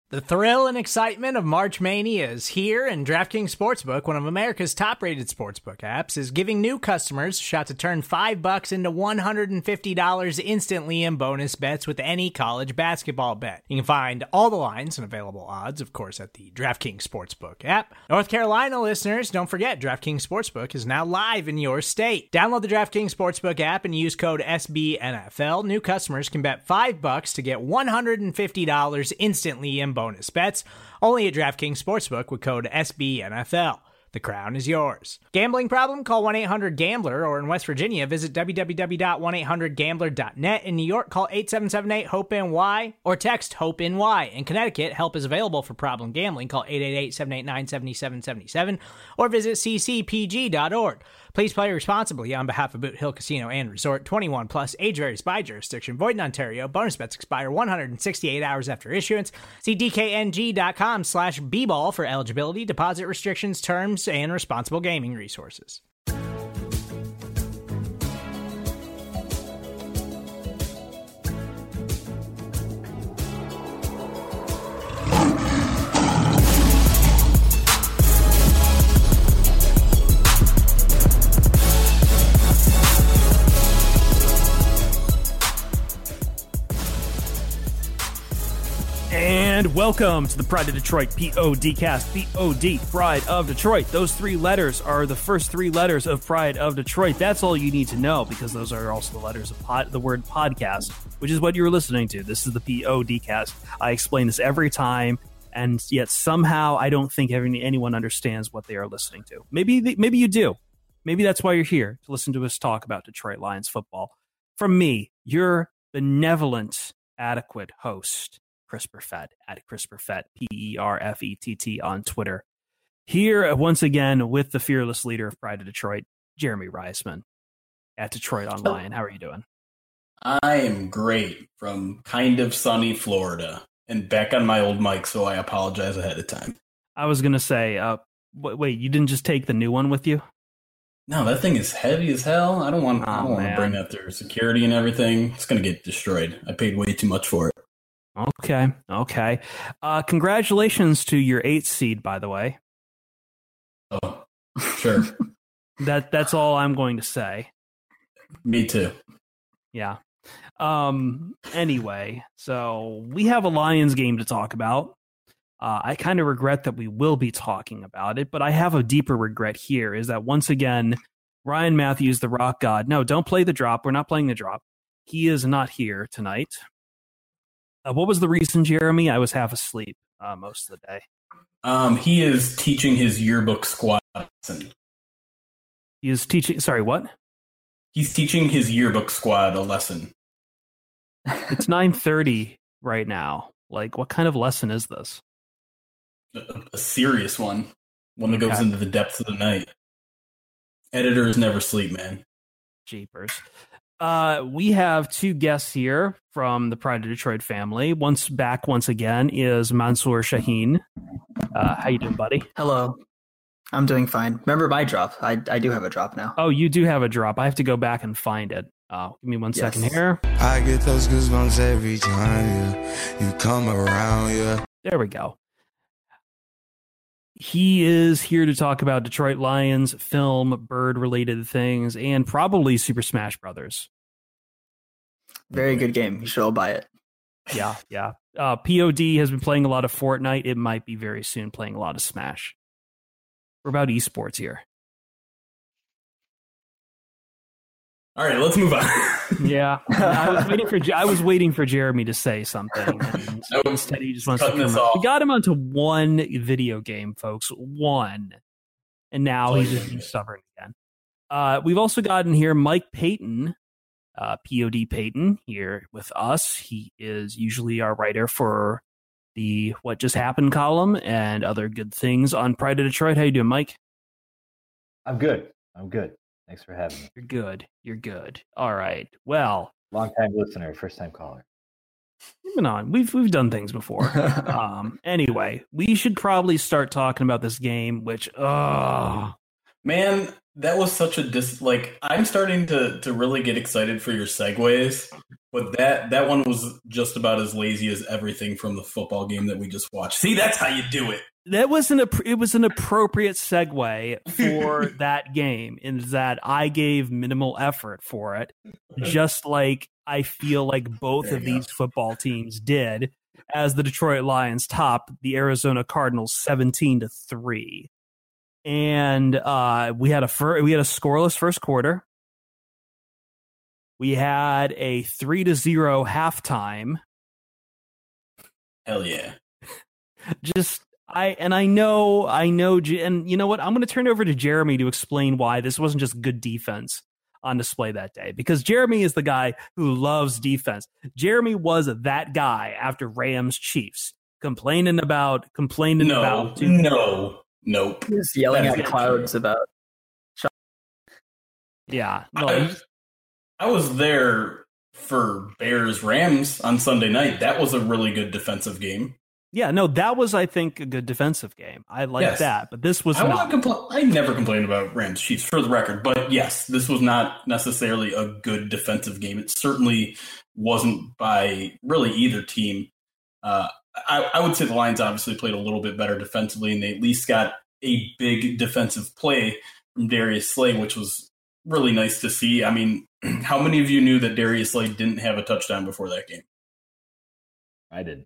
The thrill and excitement of March Mania is here, and DraftKings Sportsbook, one of America's top-rated sportsbook apps, is giving new customers a shot to turn $5 into $150 instantly in bonus bets with any college basketball bet. You can find all the lines and available odds, of course, at the DraftKings Sportsbook app. North Carolina listeners, don't forget, DraftKings Sportsbook is now live in your state. Download the DraftKings Sportsbook app and use code SBNFL. New customers can bet $5 to get $150 instantly in bonus bets, only at DraftKings Sportsbook with code SBNFL. The crown is yours. Gambling problem? Call 1-800-GAMBLER, or in West Virginia, visit www.1800gambler.net. In New York, call 877-8-HOPE-NY or text HOPE-NY. In Connecticut, help is available for problem gambling. Call 888-789-7777 or visit ccpg.org. Please play responsibly on behalf of Boot Hill Casino and Resort. 21 plus, age varies by jurisdiction. Void in Ontario. Bonus bets expire 168 hours after issuance. See dkng.com/bball for eligibility, deposit restrictions, terms, and responsible gaming resources. And welcome to the Pride of Detroit PODcast. POD, Pride of Detroit. Those three letters are the first three letters of Pride of Detroit. That's all you need to know, because those are also the letters of the word podcast, which is what you're listening to. This is the PODcast. I explain this every time, and yet somehow I don't think anyone understands what they are listening to. Maybe you do. Maybe that's why you're here, to listen to us talk about Detroit Lions football. From me, your benevolent, adequate host, Chris Perfett, at Chris Perfett, Perfett on Twitter. Here once again with the fearless leader of Pride of Detroit, Jeremy Reisman, at Detroit Online. How are you doing? I am great, from kind of sunny Florida, and back on my old mic, so I apologize ahead of time. I was going to say, wait, you didn't just take the new one with you? No, that thing is heavy as hell. I don't want to bring that through security and everything. It's going to get destroyed. I paid way too much for it. Okay. Congratulations to your 8th seed, by the way. Oh, sure. That's all I'm going to say. Me too. Yeah. Anyway, so we have a Lions game to talk about. I kind of regret that we will be talking about it, but I have a deeper regret here, is that once again, Ryan Matthews, the Rock God. No, don't play the drop. We're not playing the drop. He is not here tonight. What was the reason, Jeremy? I was half asleep most of the day. He is teaching his yearbook squad lesson. He is teaching... Sorry, what? He's teaching his yearbook squad a lesson. It's 9:30 right now. Like, what kind of lesson is this? A serious one. One that goes into the depths of the night. Editors never sleep, man. Jeepers. We have two guests here from the Pride of Detroit family. Once again is Mansoor Shaheen. How you doing, buddy? Hello. I'm doing fine. Remember my drop? I do have a drop now. Oh, you do have a drop. I have to go back and find it. Give me one second here. I get those goosebumps every time you come around, yeah. There we go. He is here to talk about Detroit Lions, film, bird-related things, and probably Super Smash Brothers. Very good game. You should all buy it. Yeah. POD has been playing a lot of Fortnite. It might be very soon playing a lot of Smash. We're about esports here. All right, let's move on. Yeah, I was waiting for Jeremy to say something. And instead, he just wants to come out. We got him onto one video game, folks. One, and now he's just being stubborn again. We've also gotten here Mike Payton, POD Payton, here with us. He is usually our writer for the What Just Happened column and other good things on Pride of Detroit. How you doing, Mike? I'm good. Thanks for having me. You're good. All right. Well, long-time listener, first-time caller. Moving on. We've done things before. Anyway, we should probably start talking about this game, which, man, That was such a I'm starting to really get excited for your segues, but that one was just about as lazy as everything from the football game that we just watched. See, that's how you do it. It was an appropriate segue for that game in that I gave minimal effort for it, just like I feel like both of these football teams did, as the Detroit Lions top the Arizona Cardinals 17-3. And we had a scoreless first quarter. We had a 3-0 halftime. Hell yeah! I know, and you know what? I'm going to turn it over to Jeremy to explain why this wasn't just good defense on display that day, because Jeremy is the guy who loves defense. Jeremy was that guy after Rams Chiefs, complaining about. Nope. He was yelling at clouds about. Yeah. No, I was there for Bears Rams on Sunday night. That was a really good defensive game. Yeah, no, that was, I think, a good defensive game. I like that, but this was not. I never complained about Rams Chiefs, for the record, but yes, this was not necessarily a good defensive game. It certainly wasn't by really either team. I would say the Lions obviously played a little bit better defensively, and they at least got a big defensive play from Darius Slay, which was really nice to see. I mean, how many of you knew that Darius Slay didn't have a touchdown before that game? I did.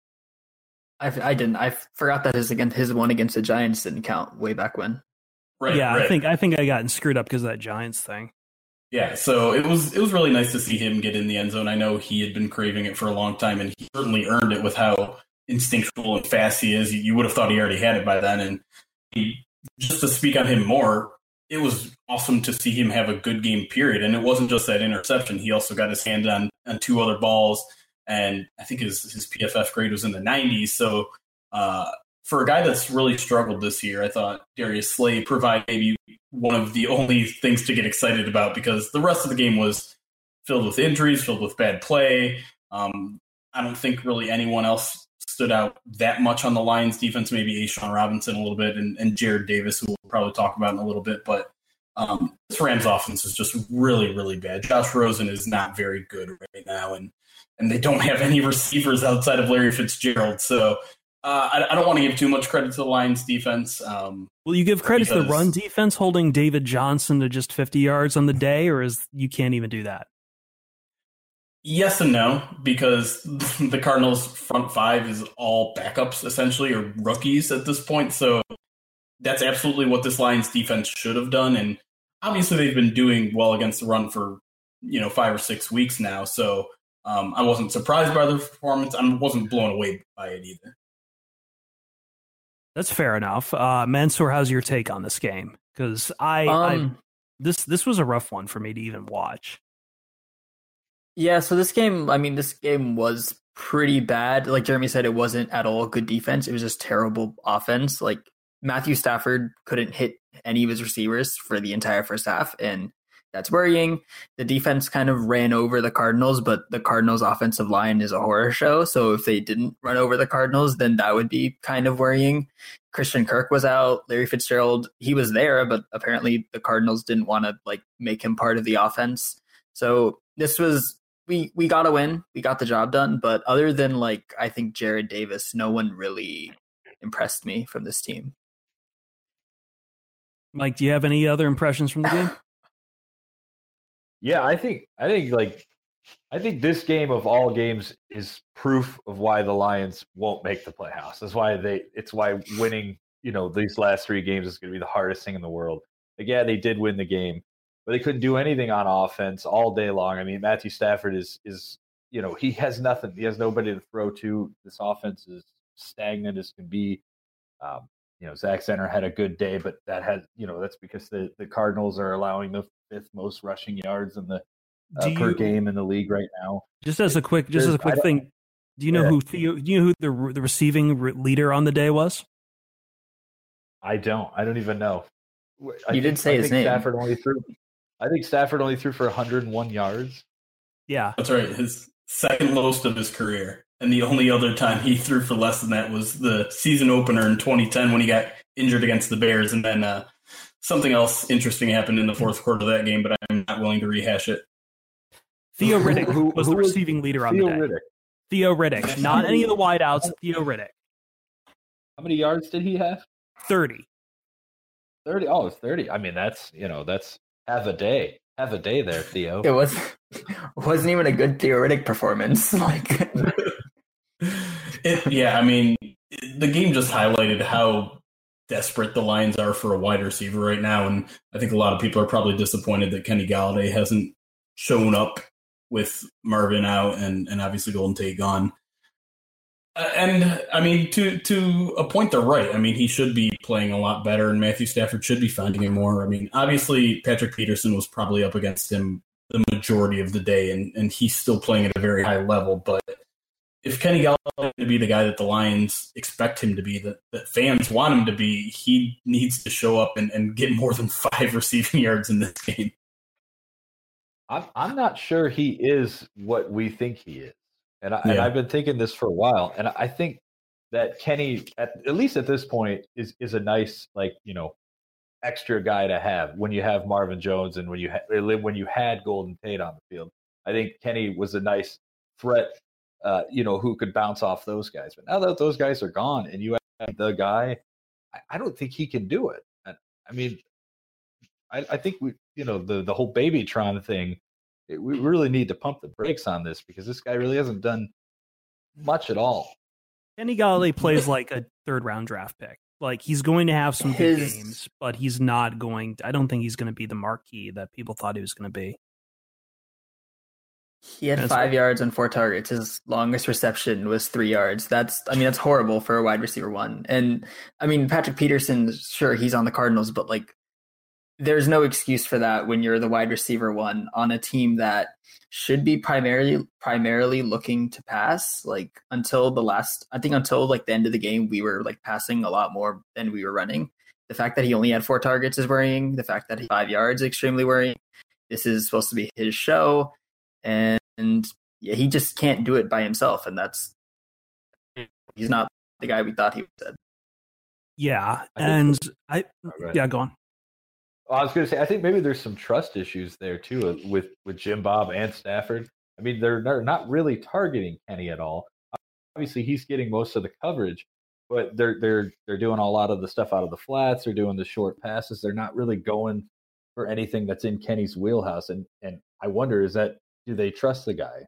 I didn't. I forgot that his one against the Giants didn't count way back when. Right. Yeah, right. I think I got screwed up because of that Giants thing. Yeah, so it was really nice to see him get in the end zone. I know he had been craving it for a long time, and he certainly earned it with how instinctual and fast he is. You would have thought he already had it by then. And just to speak on him more, it was awesome to see him have a good game, period. And it wasn't just that interception. He also got his hand on 2 other balls, and I think his PFF grade was in the 90s. So for a guy that's really struggled this year, I thought Darius Slay provided maybe one of the only things to get excited about, because the rest of the game was filled with injuries, filled with bad play. I don't think really anyone else stood out that much on the Lions defense, maybe A'Shawn Robinson a little bit, and Jared Davis, who we'll probably talk about in a little bit. But this Rams offense is just really, really bad. Josh Rosen is not very good right now, and they don't have any receivers outside of Larry Fitzgerald. So I don't want to give too much credit to the Lions defense. Will you give credit to the run defense holding David Johnson to just 50 yards on the day, or you can't even do that? Yes and no, because the Cardinals' front 5 is all backups, essentially, or rookies at this point. So that's absolutely what this Lions defense should have done. And obviously they've been doing well against the run for 5 or 6 weeks now. So I wasn't surprised by their performance. I wasn't blown away by it either. That's fair enough. Mansour, how's your take on this game? Because this was a rough one for me to even watch. Yeah, so this game was pretty bad. Like Jeremy said, it wasn't at all good defense. It was just terrible offense. Like Matthew Stafford couldn't hit any of his receivers for the entire first half, and that's worrying. The defense kind of ran over the Cardinals, but the Cardinals' offensive line is a horror show. So if they didn't run over the Cardinals, then that would be kind of worrying. Christian Kirk was out. Larry Fitzgerald, he was there, but apparently the Cardinals didn't want to make him part of the offense. So this was, we got a win. We got the job done. But other than I think Jared Davis, no one really impressed me from this team. Mike, do you have any other impressions from the game? Yeah, I think this game of all games is proof of why the Lions won't make the playoffs. That's why it's why winning, these last 3 games is going to be the hardest thing in the world. Yeah, they did win the game, but they couldn't do anything on offense all day long. I mean, Matthew Stafford is he has nothing. He has nobody to throw to. This offense is stagnant as can be. Zach Zenner had a good day, but that's because the Cardinals are allowing the 5th most rushing yards in the per game in the league right now. Just as a quick thing, do you know who the receiving leader on the day was? I don't even know. You did say his name. I think Stafford only threw for 101 yards. Yeah, that's right. His second lowest of his career. And the only other time he threw for less than that was the season opener in 2010 when he got injured against the Bears and then something else interesting happened in the fourth quarter of that game, but I'm not willing to rehash it. Theo Riddick was the receiving leader on the day. Theo Riddick, not any of the wideouts. Theo Riddick. How many yards did he have? 30. 30. Oh, it's 30. I mean, that's half a day. Have a day there, Theo. It wasn't even a good Theo Riddick performance. Like, I mean, the game just highlighted how desperate the Lions are for a wide receiver right now, and I think a lot of people are probably disappointed that Kenny Galladay hasn't shown up with Marvin out and obviously Golden Tate gone. And I mean, to a point, they're right. I mean, he should be playing a lot better, and Matthew Stafford should be finding him more. I mean, obviously, Patrick Peterson was probably up against him the majority of the day, and he's still playing at a very high level. But if Kenny Galladay to be the guy that the Lions expect him to be, that fans want him to be, he needs to show up and get more than 5 receiving yards in this game. I'm not sure he is what we think he is. And I've been thinking this for a while, and I think that Kenny, at least at this point, is a nice, like, extra guy to have when you have Marvin Jones and when you had Golden Tate on the field. I think Kenny was a nice threat, who could bounce off those guys. But now that those guys are gone, and you have the guy, I don't think he can do it. I mean, I think the whole Babytron thing. We really need to pump the brakes on this because this guy really hasn't done much at all. Kenny Galladay plays like a 3rd-round draft pick. Like, he's going to have some good games, but he's not going to, I don't think he's going to be the marquee that people thought he was going to be. He had 5 yards on 4 targets. His longest reception was 3 yards. That's horrible for a wide receiver one. And I mean, Patrick Peterson, sure, he's on the Cardinals, but like, there's no excuse for that when you're the wide receiver one on a team that should be primarily looking to pass. Like, until like the end of the game, we were like passing a lot more than we were running. The fact that he only had 4 targets is worrying. The fact that he 5 yards is extremely worrying. This is supposed to be his show, and he just can't do it by himself. And he's not the guy we thought he was. Yeah, go on. I was going to say, I think maybe there's some trust issues there too with Jim Bob and Stafford. I mean, they're not really targeting Kenny at all. Obviously, he's getting most of the coverage, but they're doing a lot of the stuff out of the flats. They're doing the short passes. They're not really going for anything that's in Kenny's wheelhouse. And I wonder, do they trust the guy?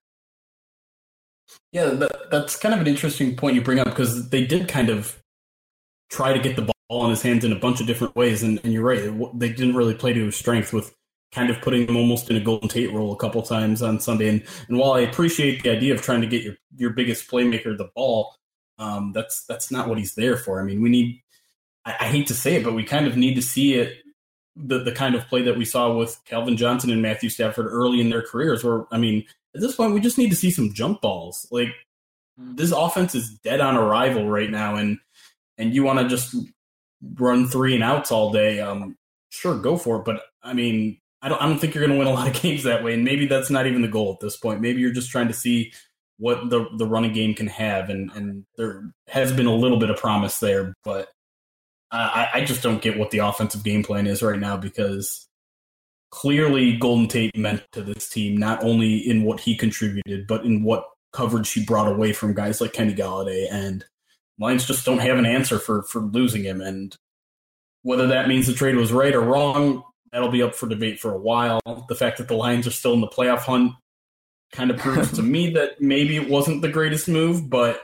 Yeah, that's kind of an interesting point you bring up because they did kind of try to get the ball in his hands in a bunch of different ways, and you're right, they didn't really play to his strength with kind of putting him almost in a Golden Tate role a couple times on Sunday. And while I appreciate the idea of trying to get your biggest playmaker the ball, that's not what he's there for. I mean, I hate to say it, but we kind of need to see it, the kind of play that we saw with Calvin Johnson and Matthew Stafford early in their careers, where, I mean, at this point, we just need to see some jump balls. Like, this offense is dead on arrival right now, and you want to just run 3 and outs all day, sure, go for it. But I mean, I don't think you're going to win a lot of games that way. And maybe that's not even the goal at this point. Maybe you're just trying to see what the running game can have. And there has been a little bit of promise there, but I just don't get what the offensive game plan is right now, because clearly Golden Tate meant to this team, not only in what he contributed, but in what coverage he brought away from guys like Kenny Galladay. And Lions just don't have an answer for losing him. And whether that means the trade was right or wrong, that'll be up for debate for a while. The fact that the Lions are still in the playoff hunt kind of proves to me that maybe it wasn't the greatest move, but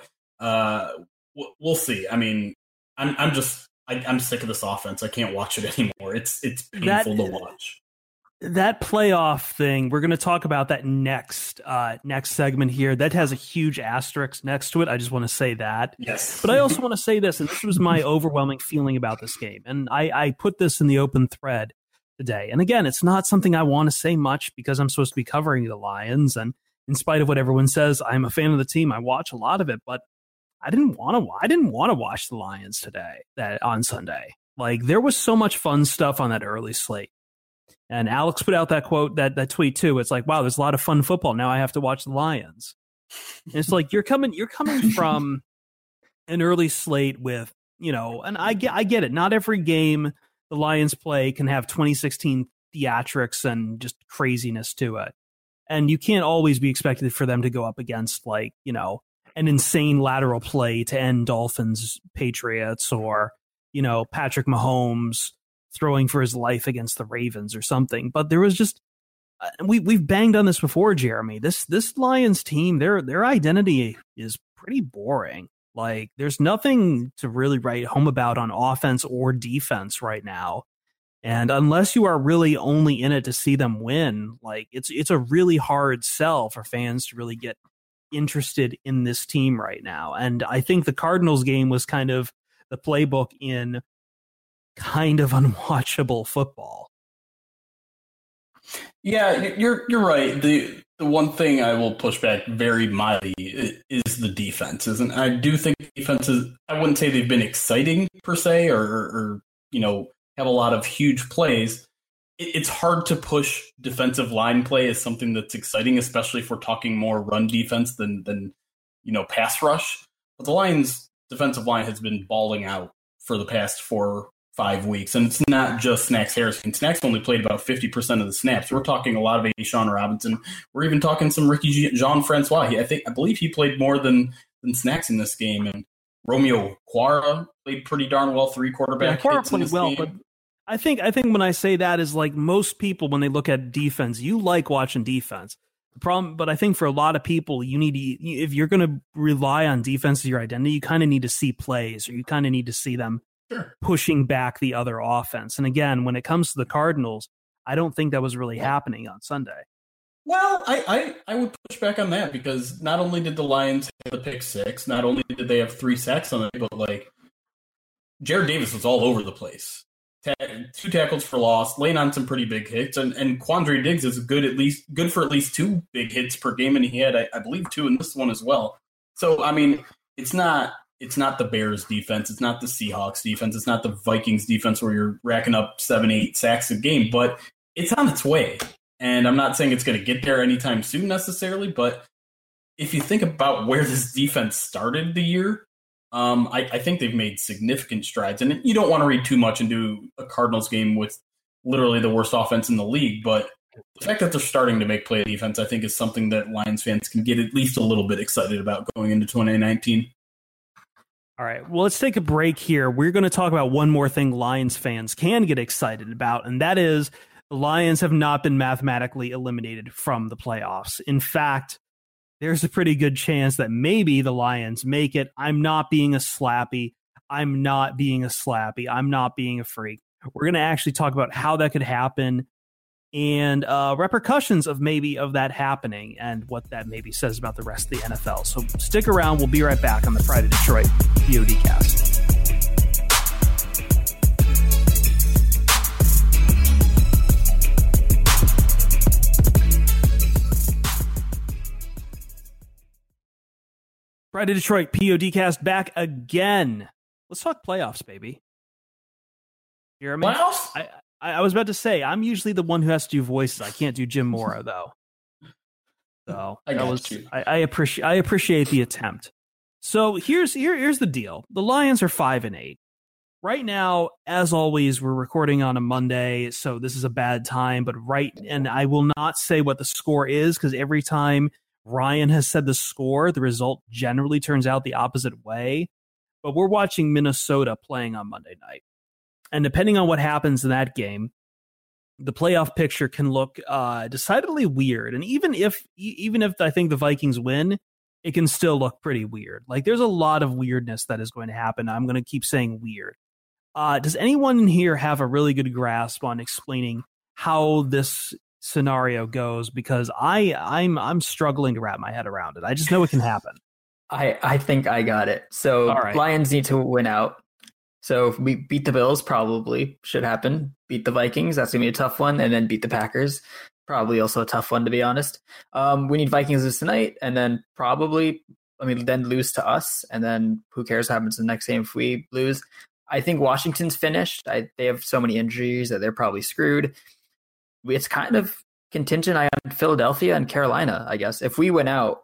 we'll see. I mean, I'm sick of this offense. I can't watch it anymore. It's painful to watch. That playoff thing, we're going to talk about that next segment here. That has a huge asterisk next to it. I just want to say that. Yes. But I also want to say this, and this was my overwhelming feeling about this game. And I put this in the open thread today. And again, it's not something I want to say much because I'm supposed to be covering the Lions. And in spite of what everyone says, I'm a fan of the team. I watch a lot of it, but I didn't want to watch the Lions today, on Sunday. Like, there was so much fun stuff on that early slate. And Alex put out that quote, that tweet too. It's like, wow, there's a lot of fun football. Now I have to watch the Lions. And it's like, you're coming from an early slate with, and I get it. Not every game the Lions play can have 2016 theatrics and just craziness to it. And you can't always be expected for them to go up against like, you know, an insane lateral play to end Dolphins Patriots, or, you know, Patrick Mahomes throwing for his life against the Ravens or something. But there was just, we've banged on this before, Jeremy. This Lions team, their identity is pretty boring. Like, there's nothing to really write home about on offense or defense right now. And unless you are really only in it to see them win, like it's a really hard sell for fans to really get interested in this team right now. And I think the Cardinals game was kind of the playbook in kind of unwatchable football. Yeah, you're right. The one thing I will push back very mildly is the defenses, and I do think defenses, I wouldn't say they've been exciting per se, or you know, have a lot of huge plays. It's hard to push defensive line play as something that's exciting, especially if we're talking more run defense than you know, pass rush. But the Lions' defensive line has been balling out for the past 4 or 5 weeks, and it's not just Snacks Harrison. Snacks only played about 50% of the snaps. We're talking a lot of A'Shawn Robinson. We're even talking some Ricky Jean-Francois. I believe he played more than Snacks in this game, and Romeo Quara played pretty darn well. 3 quarterback hits in this game. But I think when I say that is like most people, when they look at defense, you like watching defense. The problem, but I think for a lot of people, you need to, if you're going to rely on defense as your identity, you kind of need to see plays, or you kind of need to see them pushing back the other offense. And again, when it comes to the Cardinals, I don't think that was really happening on Sunday. Well, I would push back on that, because not only did the Lions have the pick 6, not only did they have 3 sacks on it, but like Jared Davis was all over the place. 2 tackles for loss, laying on some pretty big hits, and Quandre Diggs is good for at least 2 big hits per game, and he had I believe 2 in this one as well. So I mean, it's not the Bears defense, it's not the Seahawks defense, it's not the Vikings defense where you're racking up 7-8 sacks a game, but it's on its way. And I'm not saying it's going to get there anytime soon necessarily, but if you think about where this defense started the year, I think they've made significant strides. And you don't want to read too much into a Cardinals game with literally the worst offense in the league, but the fact that they're starting to make play defense, I think, is something that Lions fans can get at least a little bit excited about going into 2019. All right, well, let's take a break here. We're going to talk about one more thing Lions fans can get excited about, and that is the Lions have not been mathematically eliminated from the playoffs. In fact, there's a pretty good chance that maybe the Lions make it. I'm not being a slappy. I'm not being a freak. We're going to actually talk about how that could happen and repercussions of that happening, and what that maybe says about the rest of the NFL. So stick around. We'll be right back on the Pride of Detroit PODcast. Pride of Detroit PODcast back again. Let's talk playoffs, baby. Jeremy? Playoffs? I was about to say, I'm usually the one who has to do voices. I can't do Jim Mora, though. So I appreciate the attempt. So here's the deal. The Lions are 5-8. Right now, as always, we're recording on a Monday, so this is a bad time, and I will not say what the score is, because every time Ryan has said the score, the result generally turns out the opposite way. But we're watching Minnesota playing on Monday night. And depending on what happens in that game, the playoff picture can look decidedly weird. And even if I think the Vikings win, it can still look pretty weird. Like, there's a lot of weirdness that is going to happen. I'm going to keep saying weird. Does anyone in here have a really good grasp on explaining how this scenario goes? Because I'm struggling to wrap my head around it. I just know it can happen. I think I got it. So right. Lions need to win out. So if we beat the Bills, probably should happen. Beat the Vikings, that's going to be a tough one. And then beat the Packers, probably also a tough one, to be honest. We need Vikings lose tonight, and then then lose to us. And then who cares what happens in the next game if we lose. I think Washington's finished. They have so many injuries that they're probably screwed. It's kind of contingent on Philadelphia and Carolina, I guess. If we win out,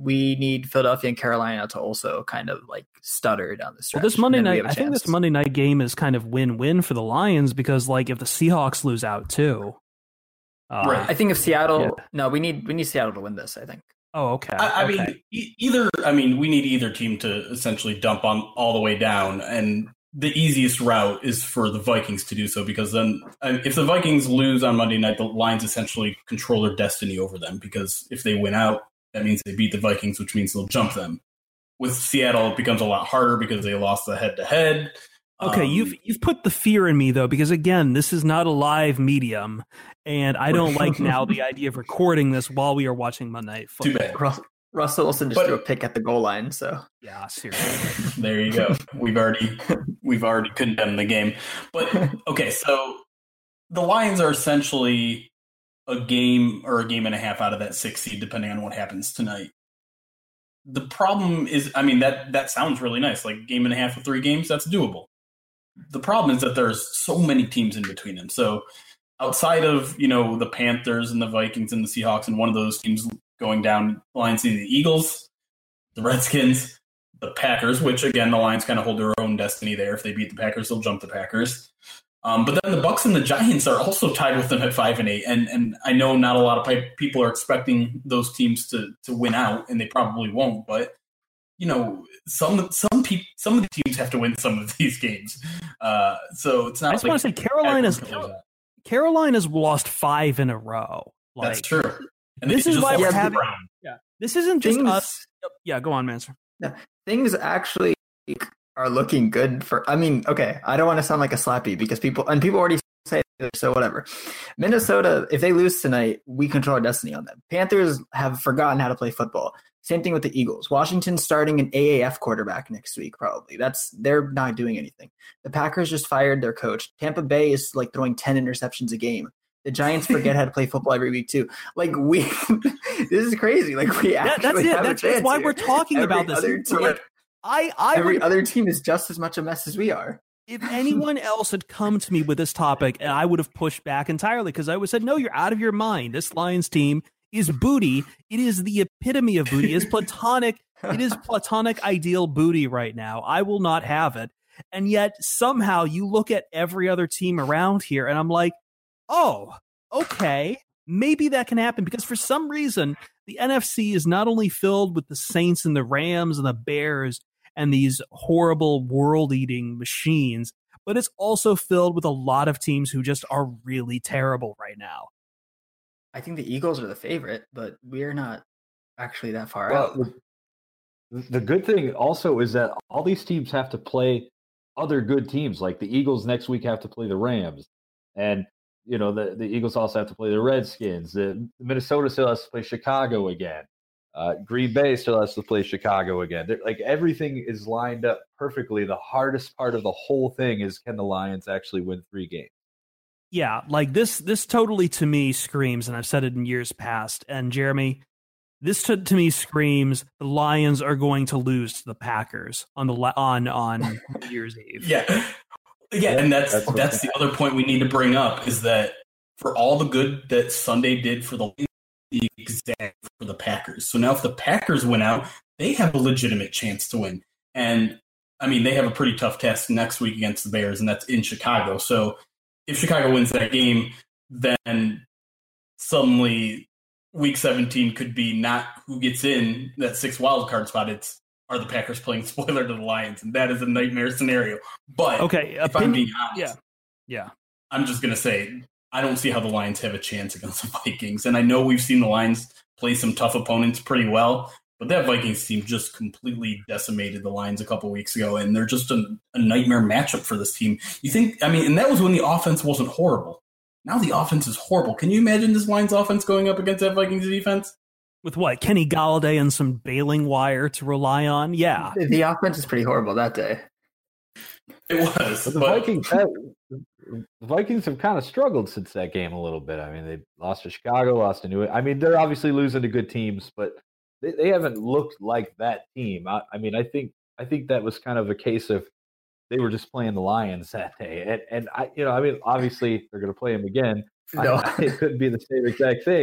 we need Philadelphia and Carolina to also kind of like stutter down the stretch. Well, this Monday and then we night, have a I think chance. this Monday night game is kind of win-win for the Lions because, like, if the Seahawks lose out too, Right. I think if Seattle, Yeah. no, we need Seattle to win this. I think. Oh, okay. I okay. mean, either. I mean, we need either team to essentially dump on all the way down, and the easiest route is for the Vikings to do so because then, if the Vikings lose on Monday night, the Lions essentially control their destiny over them because if they win out, that means they beat the Vikings, which means they'll jump them. With Seattle, it becomes a lot harder because they lost the head-to-head. Okay, you've put the fear in me though, because again, this is not a live medium, and I don't like now the idea of recording this while we are watching Monday Night Too Football. bad. Russell Wilson just threw a pick at the goal line. So Yeah, seriously. There you go. We've already condemned the game. But okay, so the Lions are essentially a game or a game and a half out of that 6 seed, depending on what happens tonight. The problem is, I mean, that sounds really nice. Like game and a half of 3 games, that's doable. The problem is that there's so many teams in between them. So outside of, the Panthers and the Vikings and the Seahawks and one of those teams going down, the Lions see the Eagles, the Redskins, the Packers, which again, the Lions kind of hold their own destiny there. If they beat the Packers, they'll jump the Packers. But then the Bucs and the Giants are also tied with them at 5-8. And I know not a lot of people are expecting those teams to win out, and they probably won't. But some of the teams have to win some of these games. So it's not. I just want to say Carolina's lost 5 in a row. Like, that's true. And this is why we're having. Brown. Yeah, this isn't just us. Yeah, go on, Mansour. things actually are looking good for. I mean, okay, I don't want to sound like a slappy because people already say this, so whatever. Minnesota, if they lose tonight, we control our destiny on them. Panthers have forgotten how to play football. Same thing with the Eagles. Washington's starting an AAF quarterback next week, probably. They're not doing anything. The Packers just fired their coach. Tampa Bay is like throwing 10 interceptions a game. The Giants forget how to play football every week too. Like this is crazy. Like we actually have a chance. That's why here. we're talking about this. Every other team is just as much a mess as we are. If anyone else had come to me with this topic, and I would have pushed back entirely because I would have said, no, you're out of your mind. This Lions team is booty. It is the epitome of booty. It is platonic. It is platonic ideal booty right now. I will not have it. And yet somehow you look at every other team around here and I'm like, oh, okay, maybe that can happen because for some reason the NFC is not only filled with the Saints and the Rams and the Bears and these horrible world-eating machines, but it's also filled with a lot of teams who just are really terrible right now. I think the Eagles are the favorite, but we're not actually that far out. The good thing also is that all these teams have to play other good teams. Like the Eagles next week have to play the Rams, and the Eagles also have to play the Redskins. The Minnesota still has to play Chicago again. Green Bay still has to play Chicago again. Like everything is lined up perfectly. The hardest part of the whole thing is, can the Lions actually win 3 games? Yeah, like this totally to me screams, and I've said it in years past, and Jeremy, this to me screams the Lions are going to lose to the Packers on New Year's Eve. Yeah, and that's the other point we need to bring up is that for all the good that Sunday did for the exact for the Packers. So now if the Packers win out, they have a legitimate chance to win. And I mean, they have a pretty tough task next week against the Bears, and that's in Chicago. So if Chicago wins that game, then suddenly week 17 could be not who gets in that 6th wild card spot. It's, are the Packers playing spoiler to the Lions? And that is a nightmare scenario. But okay, if I'm being honest, yeah, I'm just going to say, I don't see how the Lions have a chance against the Vikings. And I know we've seen the Lions play some tough opponents pretty well, but that Vikings team just completely decimated the Lions a couple weeks ago, and they're just a nightmare matchup for this team. You think, I mean, and that was when the offense wasn't horrible. Now the offense is horrible. Can you imagine this Lions offense going up against that Vikings defense? With what, Kenny Galladay and some bailing wire to rely on? Yeah. The offense is pretty horrible that day. It was. But the Vikings have kind of struggled since that game a little bit. I mean, they lost to Chicago, lost to New England. I mean, they're obviously losing to good teams, but they haven't looked like that team. I mean, I think that was kind of a case of they were just playing the Lions that day. And I mean, obviously they're going to play them again. No. It couldn't be the same exact thing.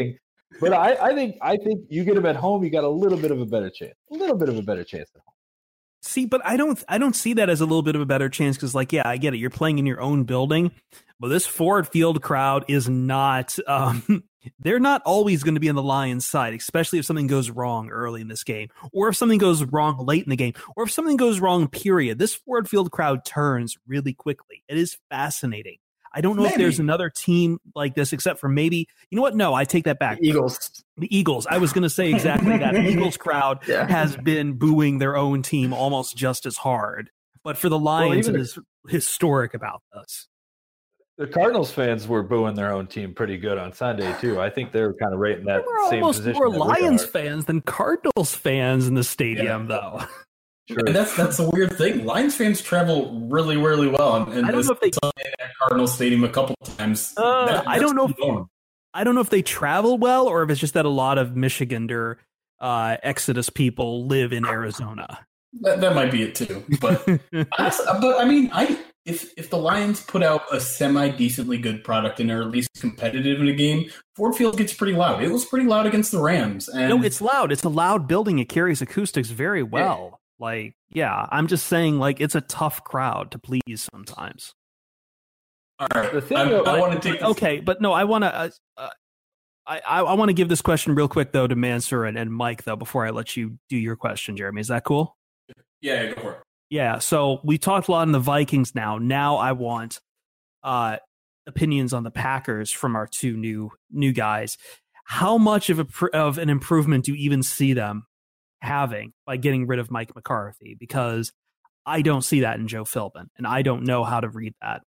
But I think you get them at home, you got a little bit of a better chance. A little bit of a better chance at home. See, but I don't see that as a little bit of a better chance because, like, yeah, I get it. You're playing in your own building, but this Ford Field crowd is not. They're not always going to be on the Lions' side, especially if something goes wrong early in this game, or if something goes wrong late in the game, or if something goes wrong. Period. This Ford Field crowd turns really quickly. It is fascinating. I don't know if there's another team like this, except for maybe, you know what? No, I take that back. The Eagles. The Eagles. I was going to say exactly that. The Eagles crowd has been booing their own team almost just as hard. But for the Lions, it is historic about this. The Cardinals fans were booing their own team pretty good on Sunday, too. I think they were kind of right in that same position. More Lions fans than Cardinals fans in the stadium, though. Sure. And that's a weird thing. Lions fans travel really, really well, and I don't know if they in that Cardinals stadium a couple times. I don't know if they travel well or if it's just that a lot of Michigander Exodus people live in Arizona. That might be it too. But I mean, if the Lions put out a semi decently good product and are at least competitive in a game, Ford Field gets pretty loud. It was pretty loud against the Rams. And no, it's loud. It's a loud building. It carries acoustics very well. Yeah. Like, yeah, I'm just saying, like, it's a tough crowd to please sometimes. All right, I want to take this. Okay, but no, I want to. I want to give this question real quick though to Mansur and Mike though before I let you do your question, Jeremy. Is that cool? Yeah, go for it. Yeah, so we talked a lot on the Vikings. Now I want opinions on the Packers from our two new guys. How much of an improvement do you even see them having by getting rid of Mike McCarthy? Because I don't see that in Joe Philbin, and I don't know how to read that.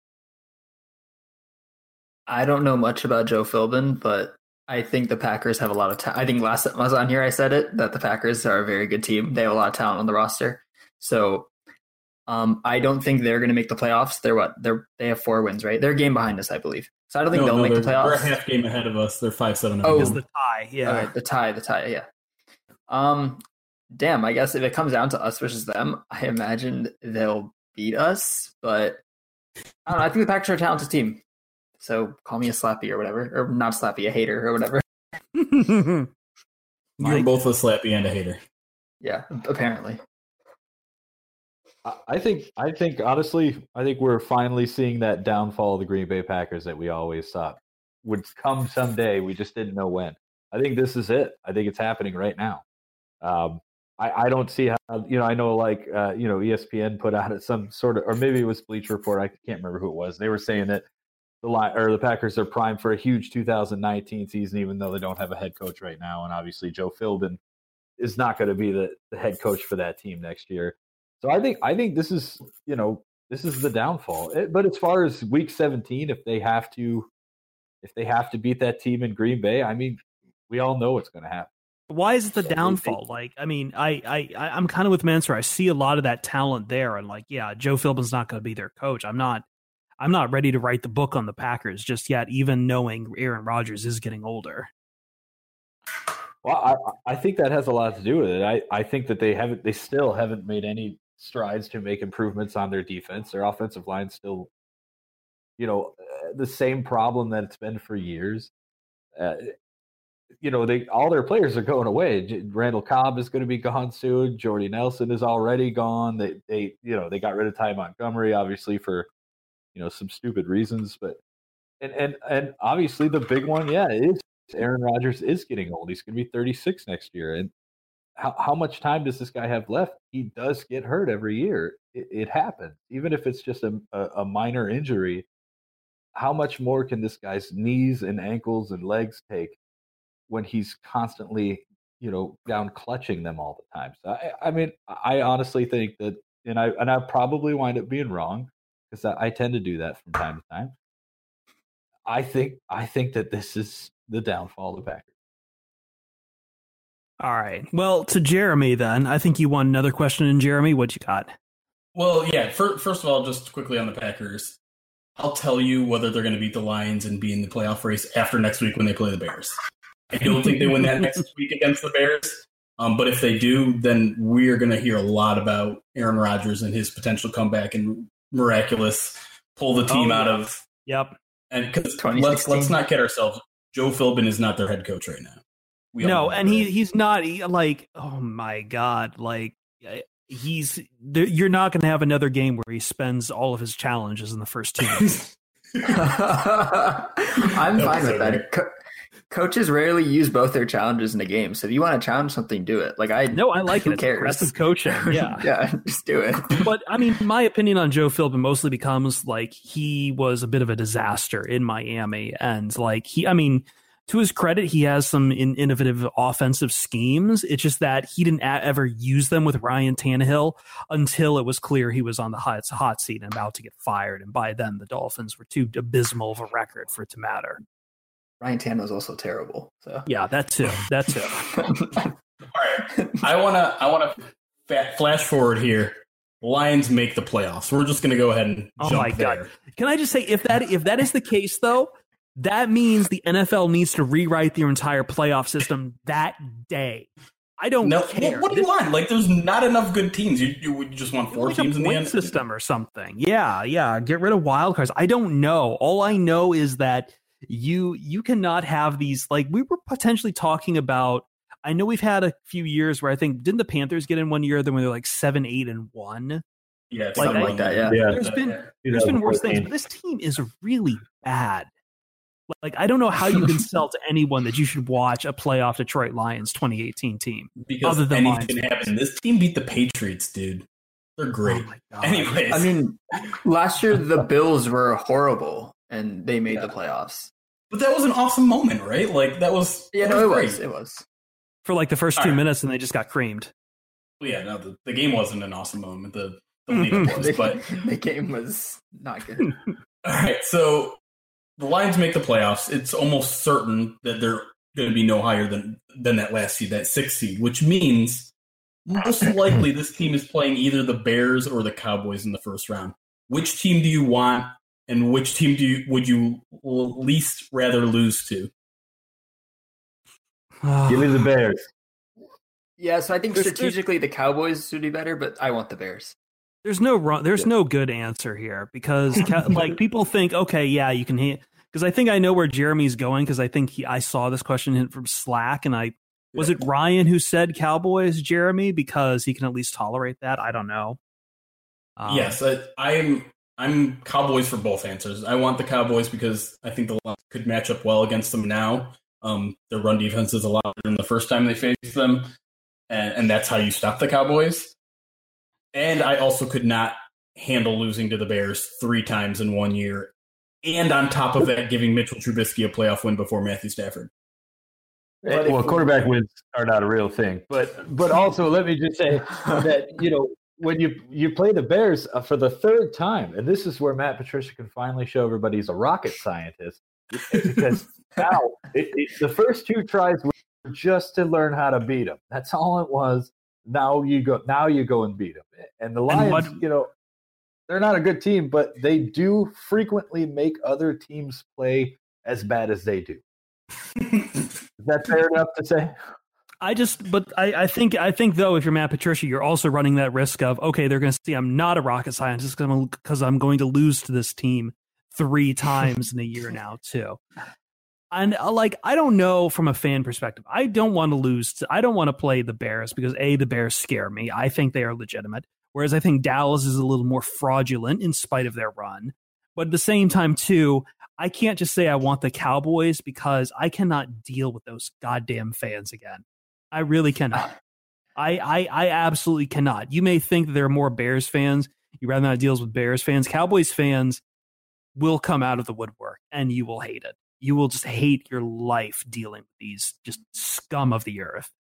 I don't know much about Joe Philbin, but I think the Packers have a lot of talent. I think last time I was on here, I said it, that the Packers are a very good team. They have a lot of talent on the roster. So I don't think they're going to make the playoffs. They have 4 wins, right? They're a game behind us, I believe. So I don't think they'll make the playoffs. They're a half game ahead of us. They're 5-7. Oh, it's the tie. Yeah. Okay, the tie. Yeah. Damn, I guess if it comes down to us versus them, I imagine they'll beat us. But I don't know. I think the Packers are a talented team. So call me a slappy or whatever. Or not slappy, a hater or whatever. You're both a slappy and a hater. Yeah, apparently. I think honestly, we're finally seeing that downfall of the Green Bay Packers that we always thought would come someday. We just didn't know when. I think this is it. I think it's happening right now. I don't see how, I know ESPN put out some sort of, or maybe it was Bleacher Report. I can't remember who it was. They were saying that the Packers are primed for a huge 2019 season, even though they don't have a head coach right now. And obviously Joe Philbin is not going to be the head coach for that team next year. So I think this is the downfall. But as far as Week 17, if they have to beat that team in Green Bay, I mean, we all know what's going to happen. Why is it the downfall? Like, I mean, I'm kind of with Mansur. I see a lot of that talent there, and like, yeah, Joe Philbin's not going to be their coach. I'm not ready to write the book on the Packers just yet, even knowing Aaron Rodgers is getting older. Well, I think that has a lot to do with it. I think that they still haven't made any strides to make improvements on their defense. Their offensive line still, the same problem that it's been for years. All their players are going away. Randall Cobb is going to be gone soon. Jordy Nelson is already gone. They got rid of Ty Montgomery, obviously for some stupid reasons, but and obviously the big one, is Aaron Rodgers is getting old. He's going to be 36 next year, and how much time does this guy have left? He does get hurt every year. It happens, even if it's just a minor injury. How much more can this guy's knees and ankles and legs take when he's constantly, down clutching them all the time? So I honestly think that, and I probably wind up being wrong because I tend to do that from time to time. I think that this is the downfall of the Packers. All right. Well, to Jeremy then, I think you won another question in Jeremy. What you got? Well, yeah. First of all, just quickly on the Packers, I'll tell you whether they're going to beat the Lions and be in the playoff race after next week when they play the Bears. I don't think they win that next week against the Bears. But if they do, then we're going to hear a lot about Aaron Rodgers and his potential comeback and miraculous pull the team out of. Yep. And because let's not kid ourselves, Joe Philbin is not their head coach right now. No, and he's not like, oh my God, like you're not going to have another game where he spends all of his challenges in the first 2 minutes. I'm fine with that. Coaches rarely use both their challenges in a game, so if you want to challenge something, do it. Like I like it. It's aggressive coaching. Yeah, yeah, just do it. But I mean, my opinion on Joe Philbin mostly becomes like he was a bit of a disaster in Miami, and like to his credit, he has some innovative offensive schemes. It's just that he didn't ever use them with Ryan Tannehill until it was clear he was on the hot seat and about to get fired. And by then, the Dolphins were too abysmal of a record for it to matter. Ryan Tannehill was also terrible. So yeah, that too. All right, I wanna flash forward here. Lions make the playoffs. We're just gonna go ahead and jump there. God. Can I just say if that is the case though? That means the NFL needs to rewrite their entire playoff system that day. I don't care. What do you want? Like, there's not enough good teams. You just want 4 teams in the end system or something. Yeah. Get rid of wild cards. I don't know. All I know is that you cannot have these. Like, we were potentially talking about. I know we've had a few years where I think didn't the Panthers get in one year then when they're like 7-8-1. Yeah, something like that. Yeah. There's been worse things, but this team is really bad. Like, I don't know how you can sell to anyone that you should watch a playoff Detroit Lions 2018 team. Because other than anything can happen. This team beat the Patriots, dude. They're great. Oh anyways. I mean, last year the Bills were horrible, and they made the playoffs. But that was an awesome moment, right? Like, that was... Yeah, no, it was. For like the first 2 minutes, and they just got creamed. Well, yeah, no, the game wasn't an awesome moment. The lead was, but... The game was not good. All right, so... The Lions make the playoffs. It's almost certain that they're going to be no higher than that last seed, that 6th seed, which means most likely this team is playing either the Bears or the Cowboys in the first round. Which team do you want, and which team would you least rather lose to? Give me the Bears. Yeah, so I think strategically the Cowboys would be better, but I want the Bears. There's no good answer here because like people think, okay, yeah, you can because I think I know where Jeremy's going because I think I saw this question from Slack and was it Ryan who said Cowboys, Jeremy, because he can at least tolerate that? I don't know. Yes, I'm Cowboys for both answers. I want the Cowboys because I think the Lions could match up well against them now. Their run defense is a lot better than the first time they faced them, and that's how you stop the Cowboys. And I also could not handle losing to the Bears 3 times in 1 year. And on top of that, giving Mitchell Trubisky a playoff win before Matthew Stafford. Well, quarterback wins are not a real thing. But also, let me just say that, when you play the Bears for the 3rd time, and this is where Matt Patricia can finally show everybody he's a rocket scientist. Because now, the first 2 tries were just to learn how to beat him. That's all it was. Now you go and beat them. And the Lions, they're not a good team, but they do frequently make other teams play as bad as they do. Is that fair enough to say? I think though, if you're Matt Patricia, you're also running that risk of, okay, they're going to see I'm not a rocket scientist because I'm going to lose to this team 3 times in a year now too. And I don't know from a fan perspective. I don't want to lose. I don't want to play the Bears because the Bears scare me. I think they are legitimate. Whereas I think Dallas is a little more fraudulent in spite of their run. But at the same time, too, I can't just say I want the Cowboys because I cannot deal with those goddamn fans again. I really cannot. I absolutely cannot. You may think that there are more Bears fans. You'd rather not deal with Bears fans. Cowboys fans will come out of the woodwork and you will hate it. You will just hate your life dealing with these just scum of the earth.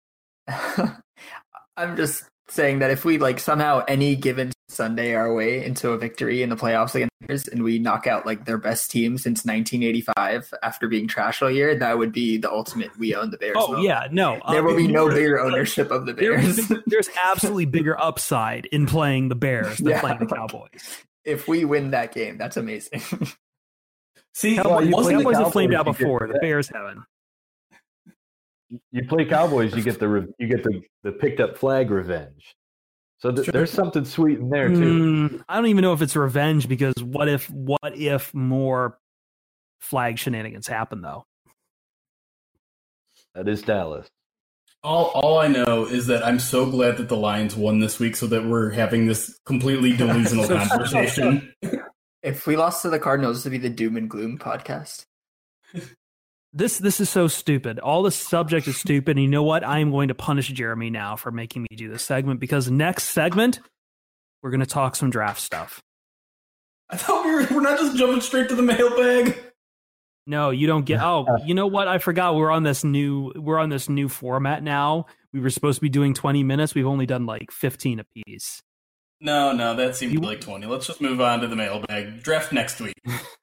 I'm just saying that if we somehow any given Sunday our way into a victory in the playoffs against the Bears and we knock out their best team since 1985 after being trash all year, that would be the ultimate we own the Bears. Oh, yeah, no. There will be no bigger ownership of the Bears. There's absolutely bigger upside in playing the Bears than playing the Cowboys. If we win that game, that's amazing. See, Cowboys have flamed out before. The Bears haven't. You play Cowboys, you get the picked up flag revenge. So there's something sweet in there too. I don't even know if it's revenge because what if more flag shenanigans happen though? That is Dallas. All I know is that I'm so glad that the Lions won this week so that we're having this completely delusional conversation. If we lost to the Cardinals, this would be the doom and gloom podcast. This is so stupid. All the subject is stupid. And you know what? I am going to punish Jeremy now for making me do this segment, because next segment, we're going to talk some draft stuff. I thought we're not just jumping straight to the mailbag. No, you don't get. Oh, you know what? I forgot we're on this new format now. We were supposed to be doing 20 minutes. We've only done like 15 apiece. No, that seemed like 20. Let's just move on to the mailbag. Draft next week.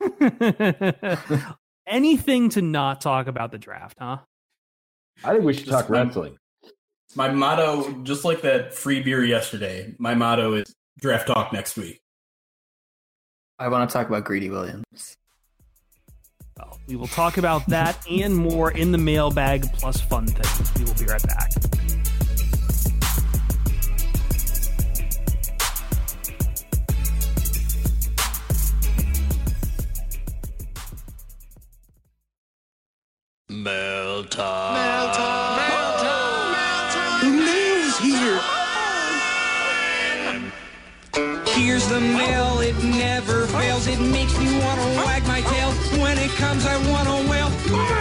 Anything to not talk about the draft, huh? I think we should talk wrestling. My motto, just like that free beer yesterday, my motto is draft talk next week. I want to talk about Greedy Williams. Well, we will talk about that and more in the mailbag plus fun things. We will be right back. Mail time. Mail time. Mail time. Mail time. The mail's here. Here's the mail, it never fails. It makes me want to wag my tail. When it comes, I want to wail.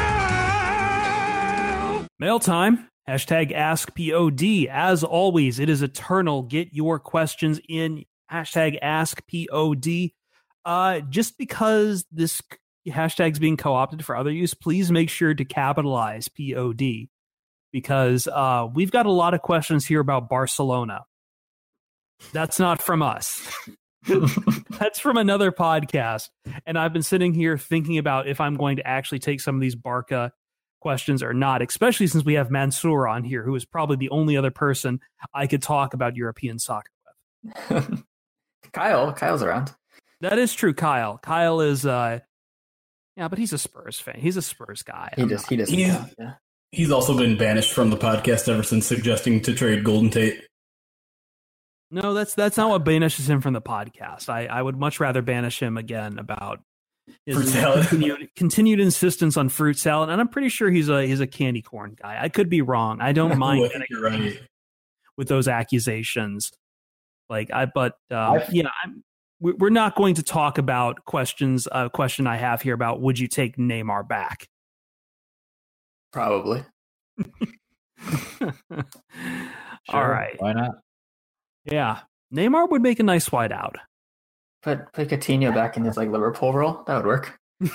Mail time. Hashtag AskPOD. As always, it is eternal. Get your questions in. Hashtag AskPOD. Just because this hashtag's being co-opted for other use, please make sure to capitalize POD, because we've got a lot of questions here about Barcelona. That's not from us. That's from another podcast. And I've been sitting here thinking about if I'm going to actually take some of these Barca questions or not, especially since we have Mansour on here, who is probably the only other person I could talk about European soccer with. Kyle's around. That is true, Kyle. Kyle is, yeah, but he's a Spurs fan. He's a Spurs guy. He doesn't count, yeah. He's also been banished from the podcast ever since suggesting to trade Golden Tate. No, that's not what banishes him from the podcast. I would much rather banish him again about his continued insistence on fruit salad, and I'm pretty sure he's a candy corn guy. I could be wrong. I don't mind You're right. with those accusations. We're not going to talk about questions. A question I have here about would you take Neymar back? Probably. Sure, All right. Why not? Yeah, Neymar would make a nice wide out. Put Coutinho back in his Liverpool role. That would work.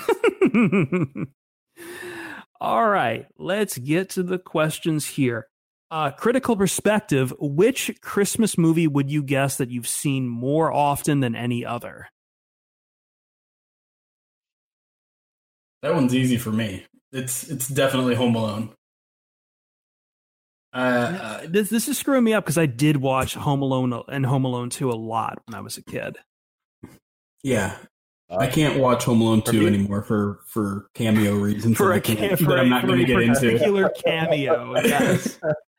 All right, let's get to the questions here. Critical perspective, which Christmas movie would you guess that you've seen more often than any other? That one's easy for me. It's definitely Home Alone. This is screwing me up because I did watch Home Alone and Home Alone 2 a lot when I was a kid. Yeah. I can't watch Home Alone 2 anymore for cameo reasons I'm not going to get into. Particular cameo, yes.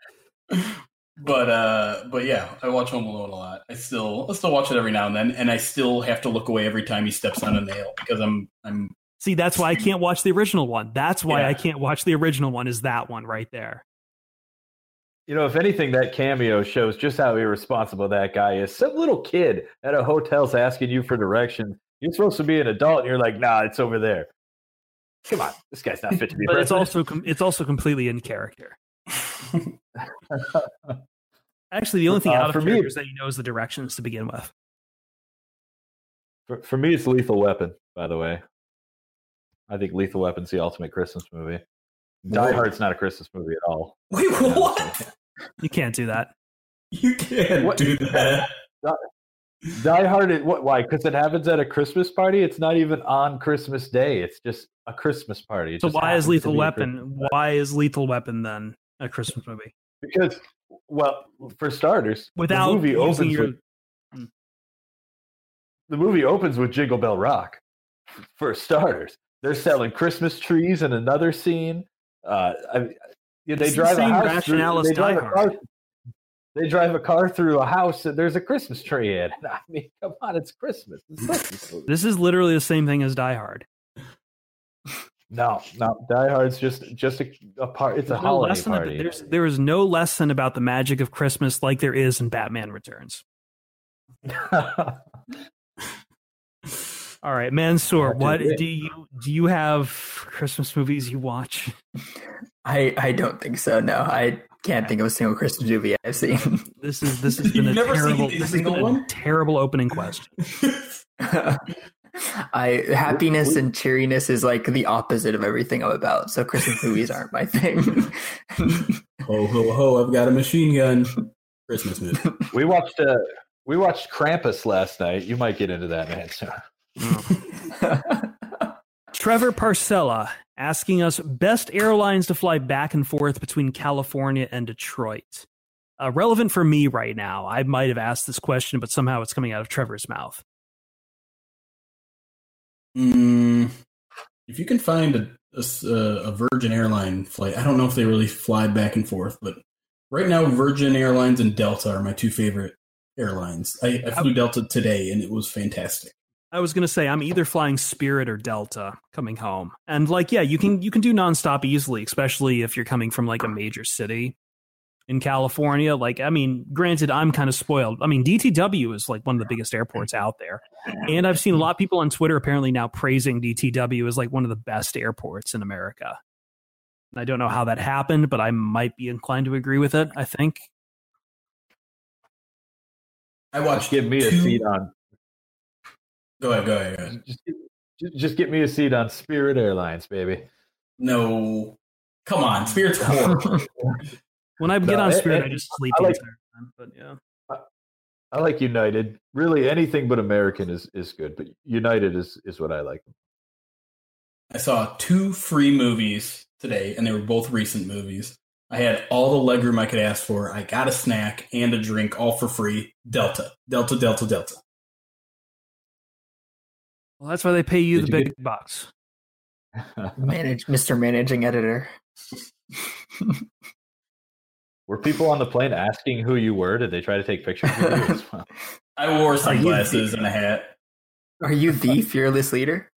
But yeah, I watch Home Alone a lot. I still watch it every now and then, and I still have to look away every time he steps on a nail because I'm. See, that's why I can't watch the original one. That's why I can't watch the original one. Is that one right there? You know, if anything, that cameo shows just how irresponsible that guy is. Some little kid at a hotel's asking you for directions. You're supposed to be an adult, and you're like, nah, it's over there. Come on, this guy's not fit to be. But it's also completely in character. Actually, the only thing out of character is that he knows the directions to begin with. For me, it's Lethal Weapon. By the way, I think Lethal Weapon's the ultimate Christmas movie. Die Hard's not a Christmas movie at all. Wait, what? You can't do that. You can't do that. Die Hard, why? Because it happens at a Christmas party? It's not even on Christmas Day. It's just a Christmas party. So why is Lethal Weapon? Why is Lethal Weapon then a Christmas movie? Because, well, for starters, without the movie opens with Jingle Bell Rock. For starters, they're selling Christmas trees in another scene. They drive a house. They drive a car through a house, and there's a Christmas tree in. I mean, come on, it's Christmas. This is literally the same thing as Die Hard. No, Die Hard's just a part. It's a holiday party. There is no lesson about the magic of Christmas like there is in Batman Returns. All right, Mansoor, what do you have Christmas movies you watch? I don't think so. No, I can't think of a single Christmas movie I've seen. This has been a terrible opening question. Happiness and cheeriness is like the opposite of everything I'm about. So Christmas movies aren't my thing. Ho ho ho! I've got a machine gun. Christmas movie. We watched Krampus last night. You might get into that, man. So. Trevor Parcella asking us best airlines to fly back and forth between California and Detroit. Relevant for me right now. I might have asked this question, but somehow it's coming out of Trevor's mouth. If you can find a Virgin airline flight, I don't know if they really fly back and forth, but right now Virgin Airlines and Delta are my two favorite airlines. I flew Delta today, and it was fantastic. I was going to say I'm either flying Spirit or Delta coming home. And you can do nonstop easily, especially if you're coming from like a major city in California. Granted, I'm kind of spoiled. I mean, DTW is like one of the biggest airports out there. And I've seen a lot of people on Twitter apparently now praising DTW as like one of the best airports in America. And I don't know how that happened, but I might be inclined to agree with it, I think. I watched Give me a seat on. Go ahead. Just get me a seat on Spirit Airlines, baby. No. Come on. Spirit's horrible. When I get on Spirit, I just sleep the entire time. But yeah. I like United. Really, anything but American is good, but United is what I like. I saw 2 free movies today, and they were both recent movies. I had all the legroom I could ask for. I got a snack and a drink, all for free. Delta. Well, that's why they pay you the big bucks. Mr. Managing Editor. Were people on the plane asking who you were? Did they try to take pictures of you as well? I wore sunglasses and a hat. Are you the fearless leader?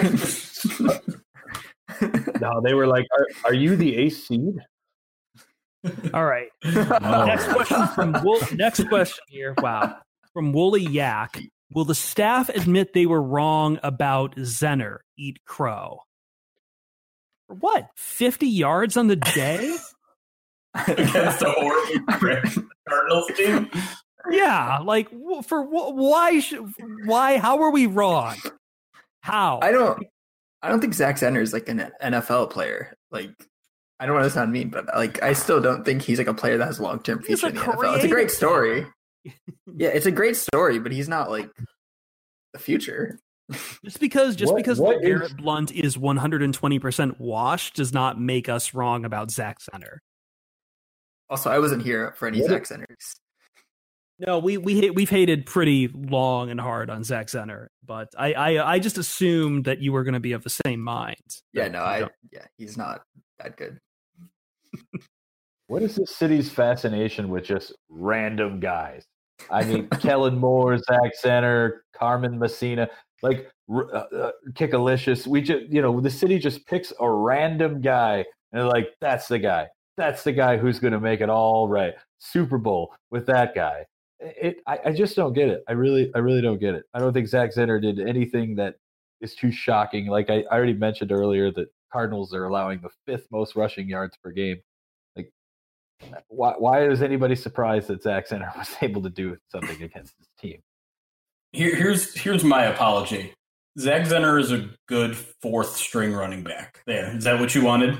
No, they were like, are you the ace seed? All right. No. Next question here. Wow. From Wooly Yak. Will the staff admit they were wrong about Zenner eat crow? For what? 50 yards on the day? Against a horrible Cardinals team? Yeah, like for why? How are we wrong? How? I don't think Zach Zenner is like an NFL player. Like, I don't want to sound mean, but like I still don't think he's like a player that has a long-term future in the NFL. It's a great story. Yeah, it's a great story, but he's not like the future. Just because Garrett Blunt is 120% washed does not make us wrong about Zach Zenner. Also, I wasn't here for any Zach Zenners. No, we've hated pretty long and hard on Zach Zenner, but I just assumed that you were going to be of the same mind. Yeah, he's not that good. What is this city's fascination with just random guys? I mean, Kellen Moore, Zach Zenner, Carmen Messina, like Kickalicious. We just, the city just picks a random guy, and they're like, that's the guy. That's the guy who's going to make it all right. Super Bowl with that guy. I just don't get it. I really don't get it. I don't think Zach Zenner did anything that is too shocking. Like I already mentioned earlier that Cardinals are allowing the 5th most rushing yards per game. Like, why is anybody surprised that Zach Zenner was able to do something against his team? Here's my apology. Zach Zenner is a good 4th string running back. There. Is that what you wanted?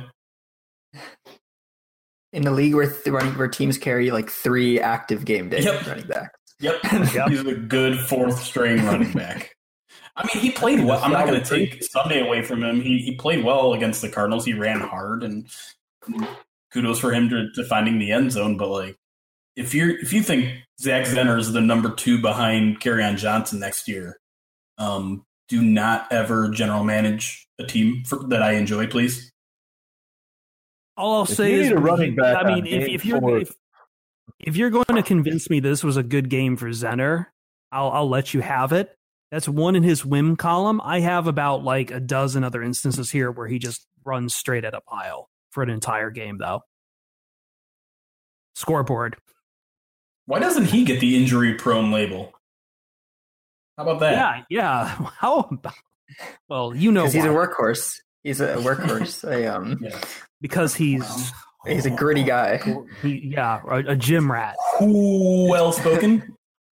In the league where teams carry like 3 active game day running backs. Yep. He's a good 4th string running back. I mean, he played well. I'm not going to take Sunday away from him. He played well against the Cardinals. He ran hard, and kudos for him to finding the end zone. But like, if you think Zach Zenner is the number 2 behind Kerryon Johnson next year, do not ever general manage a team that I enjoy, please. All I'll say is, if you're going to convince me this was a good game for Zenner, I'll let you have it. That's one in his whim column. I have about like a dozen other instances here where he just runs straight at a pile for an entire game, though. Scoreboard. Why doesn't he get the injury-prone label? How about that? Yeah. How about? Well, you know, he's a workhorse. He's a workhorse. Because he's a gritty guy. A gym rat. Well spoken.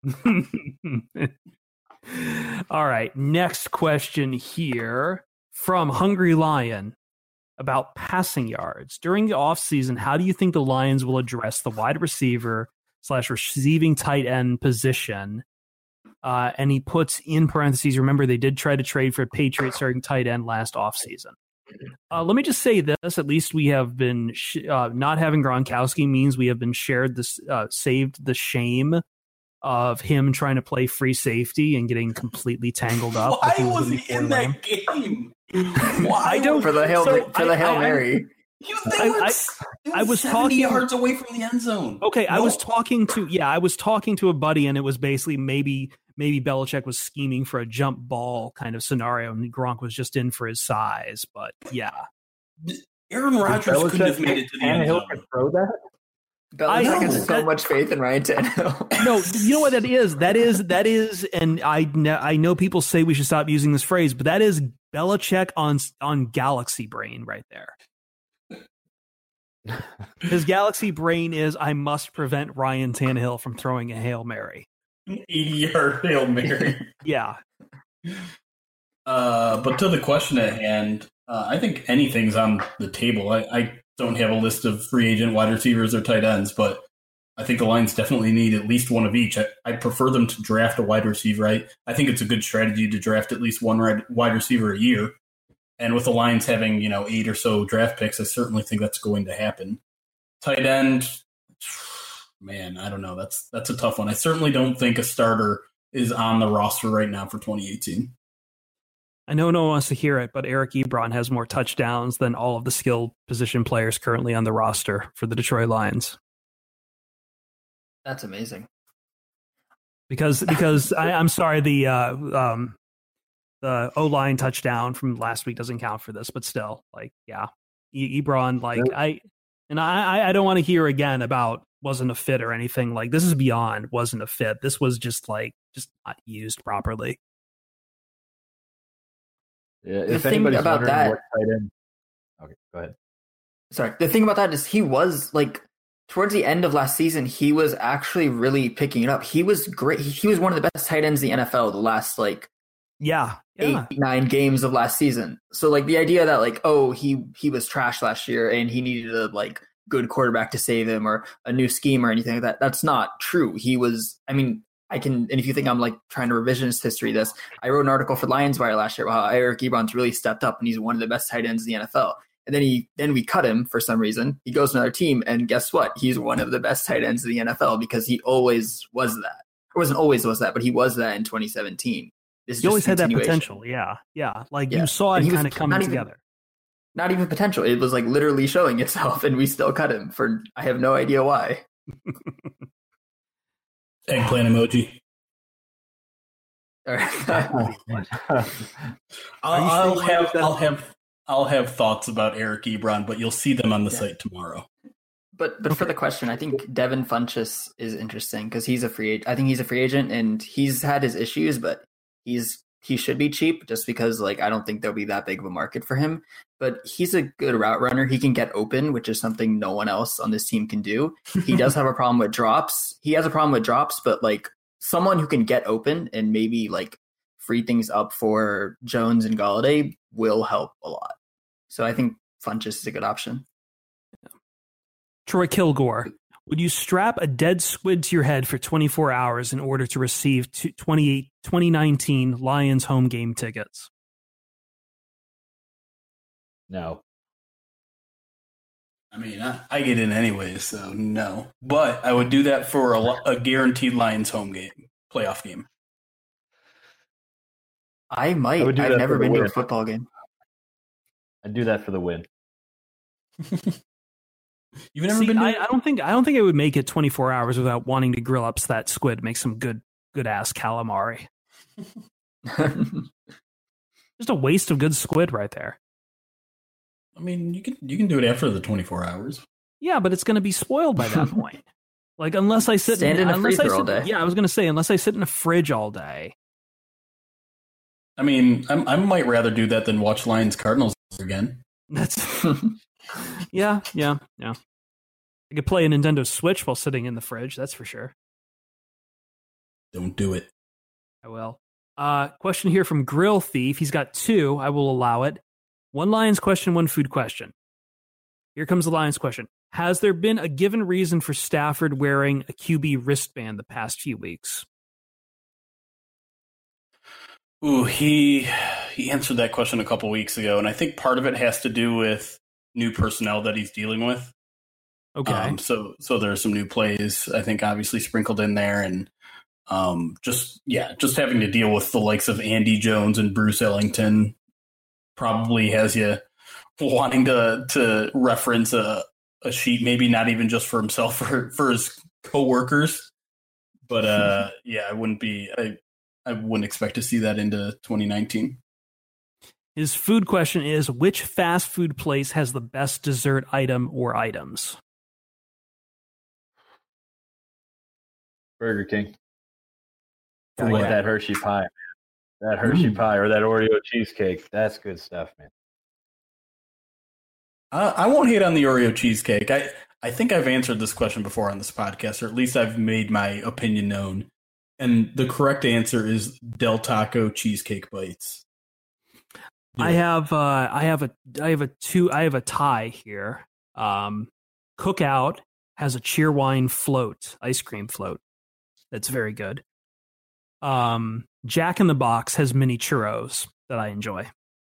All right, next question here from Hungry Lion about passing yards. During the offseason, how do you think the Lions will address the wide receiver / receiving tight end position? And he puts in parentheses, remember, they did try to trade for a Patriots starting tight end last offseason. Let me just say this, at least we have been, not having Gronkowski means we have been saved the shame of him trying to play free safety and getting completely tangled up. Why was he in that game? Why? For the Hail Mary. I was 70 yards away from the end zone. Okay, no. I was talking to a buddy, and it was basically maybe Belichick was scheming for a jump ball kind of scenario, and Gronk was just in for his size. But yeah, Aaron Rodgers couldn't have made it to the end zone. Could throw that. Belichick has so much faith in Ryan Tannehill. No, you know what that is? That is, and I know people say we should stop using this phrase, but that is Belichick on galaxy brain right there. His galaxy brain is, I must prevent Ryan Tannehill from throwing a Hail Mary. 80-yard Hail Mary. Yeah. But to the question at hand, I think anything's on the table. I don't have a list of free agent wide receivers or tight ends, but I think the Lions definitely need at least one of each. I prefer them to draft a wide receiver. I think it's a good strategy to draft at least one wide receiver a year. And with the Lions having, 8 or so draft picks, I certainly think that's going to happen. Tight end, man, I don't know. That's a tough one. I certainly don't think a starter is on the roster right now for 2018. I know no one wants to hear it, but Eric Ebron has more touchdowns than all of the skilled position players currently on the roster for the Detroit Lions. That's amazing. Because I'm sorry, the O-line touchdown from last week doesn't count for this, but still, Ebron, I don't want to hear again about wasn't a fit or anything. Like, this is beyond wasn't a fit. This was just not used properly. Yeah, if anybody's wondering what tight end. Okay, go ahead. Sorry, the thing about that is he was towards the end of last season, he was actually really picking it up. He was great. He was one of the best tight ends in the NFL the last 8-9 games of last season. So the idea that he was trash last year and he needed a good quarterback to save him or a new scheme or anything like that, that's not true. He was, and if you think I'm trying to revisionist history this, I wrote an article for Lions Wire last year about how Eric Ebron's really stepped up and he's one of the best tight ends in the NFL. And then we cut him for some reason. He goes to another team, and guess what? He's one of the best tight ends in the NFL because he always was that. Or wasn't always was that, but he was that in 2017. He always had that potential. Yeah. You saw it kind of coming together. Not even potential. It was literally showing itself, and we still cut him for I have no idea why. Eggplant emoji. All right. I'll have thoughts about Eric Ebron, but you'll see them on the site tomorrow. But for the question, I think Devin Funchess is interesting because he's a free agent. I think he's a free agent, and he's had his issues, but he should be cheap just because I don't think there'll be that big of a market for him. But he's a good route runner. He can get open, which is something no one else on this team can do. He does have a problem with drops. He has a problem with drops, but someone who can get open and maybe free things up for Jones and Golladay will help a lot. So I think Funchess is a good option. Troy Kilgore, would you strap a dead squid to your head for 24 hours in order to receive 2019 Lions home game tickets? No. I get in anyway, so no. But I would do that for a guaranteed Lions home game, playoff game. I might. I've never been to a football game. I'd do that for the win. You've never been. I don't think I would make it 24 hours without wanting to grill up that squid, make some good ass calamari. Just a waste of good squid right there. I mean, you can do it after the 24 hours. Yeah, but it's going to be spoiled by that point. Like, unless I sit Stand in a unless I freezer sit- all day. Yeah, I was going to say, unless I sit in a fridge all day. I mean, I might rather do that than watch Lions Cardinals again. That's yeah. I could play a Nintendo Switch while sitting in the fridge. That's for sure. Don't do it. I will. Question here from Grill Thief. He's got two. I will allow it. One Lions question, one food question. Here comes the Lions question. Has there been a given reason for Stafford wearing a QB wristband the past few weeks? Ooh, he answered that question a couple weeks ago, and I think part of it has to do with new personnel that he's dealing with. Okay. So there are some new plays, I think, obviously sprinkled in there, and just having to deal with the likes of Andy Jones and Bruce Ellington probably has you wanting to reference a sheet, maybe not even just for himself, for his coworkers. But I wouldn't expect to see that into 2019. His food question is, which fast food place has the best dessert item or items? Burger King. For I what? get that Hershey pie. That Hershey pie or that Oreo cheesecake. That's good stuff, man. I won't hate on the Oreo cheesecake. I think I've answered this question before on this podcast, or at least I've made my opinion known. And the correct answer is Del Taco cheesecake bites. I have a tie here. Cookout has a Cheerwine float, ice cream float. That's very good. Jack in the Box has mini churros that I enjoy.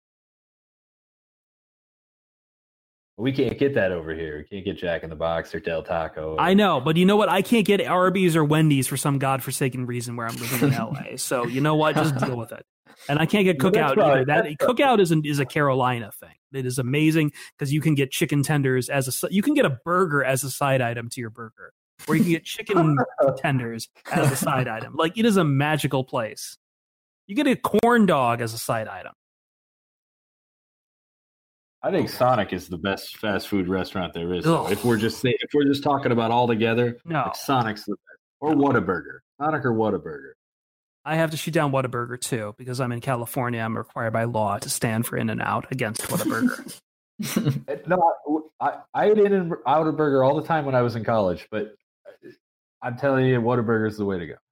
We can't get that over here. We can't get Jack in the Box or Del Taco. I know, but you know what? I can't get Arby's or Wendy's for some godforsaken reason where I'm living in LA. So you know what? Just deal with it. And I can't get Well, that's Cookout right. either. That Cookout is a Carolina thing. It is amazing because you can get chicken tenders you can get a burger as a side item to your burger, or you can get chicken tenders as a side item. Like, it is a magical place. You get a corn dog as a side item. I think Sonic is the best fast food restaurant there is. Ugh. If we're just talking about all together, No. like Sonic's the best. Or Whataburger. Sonic or Whataburger. I have to shoot down Whataburger too because I'm in California. I'm required by law to stand for In-N-Out against Whataburger. No, I ate in and out a burger all the time when I was in college, but I'm telling you, Whataburger is the way to go.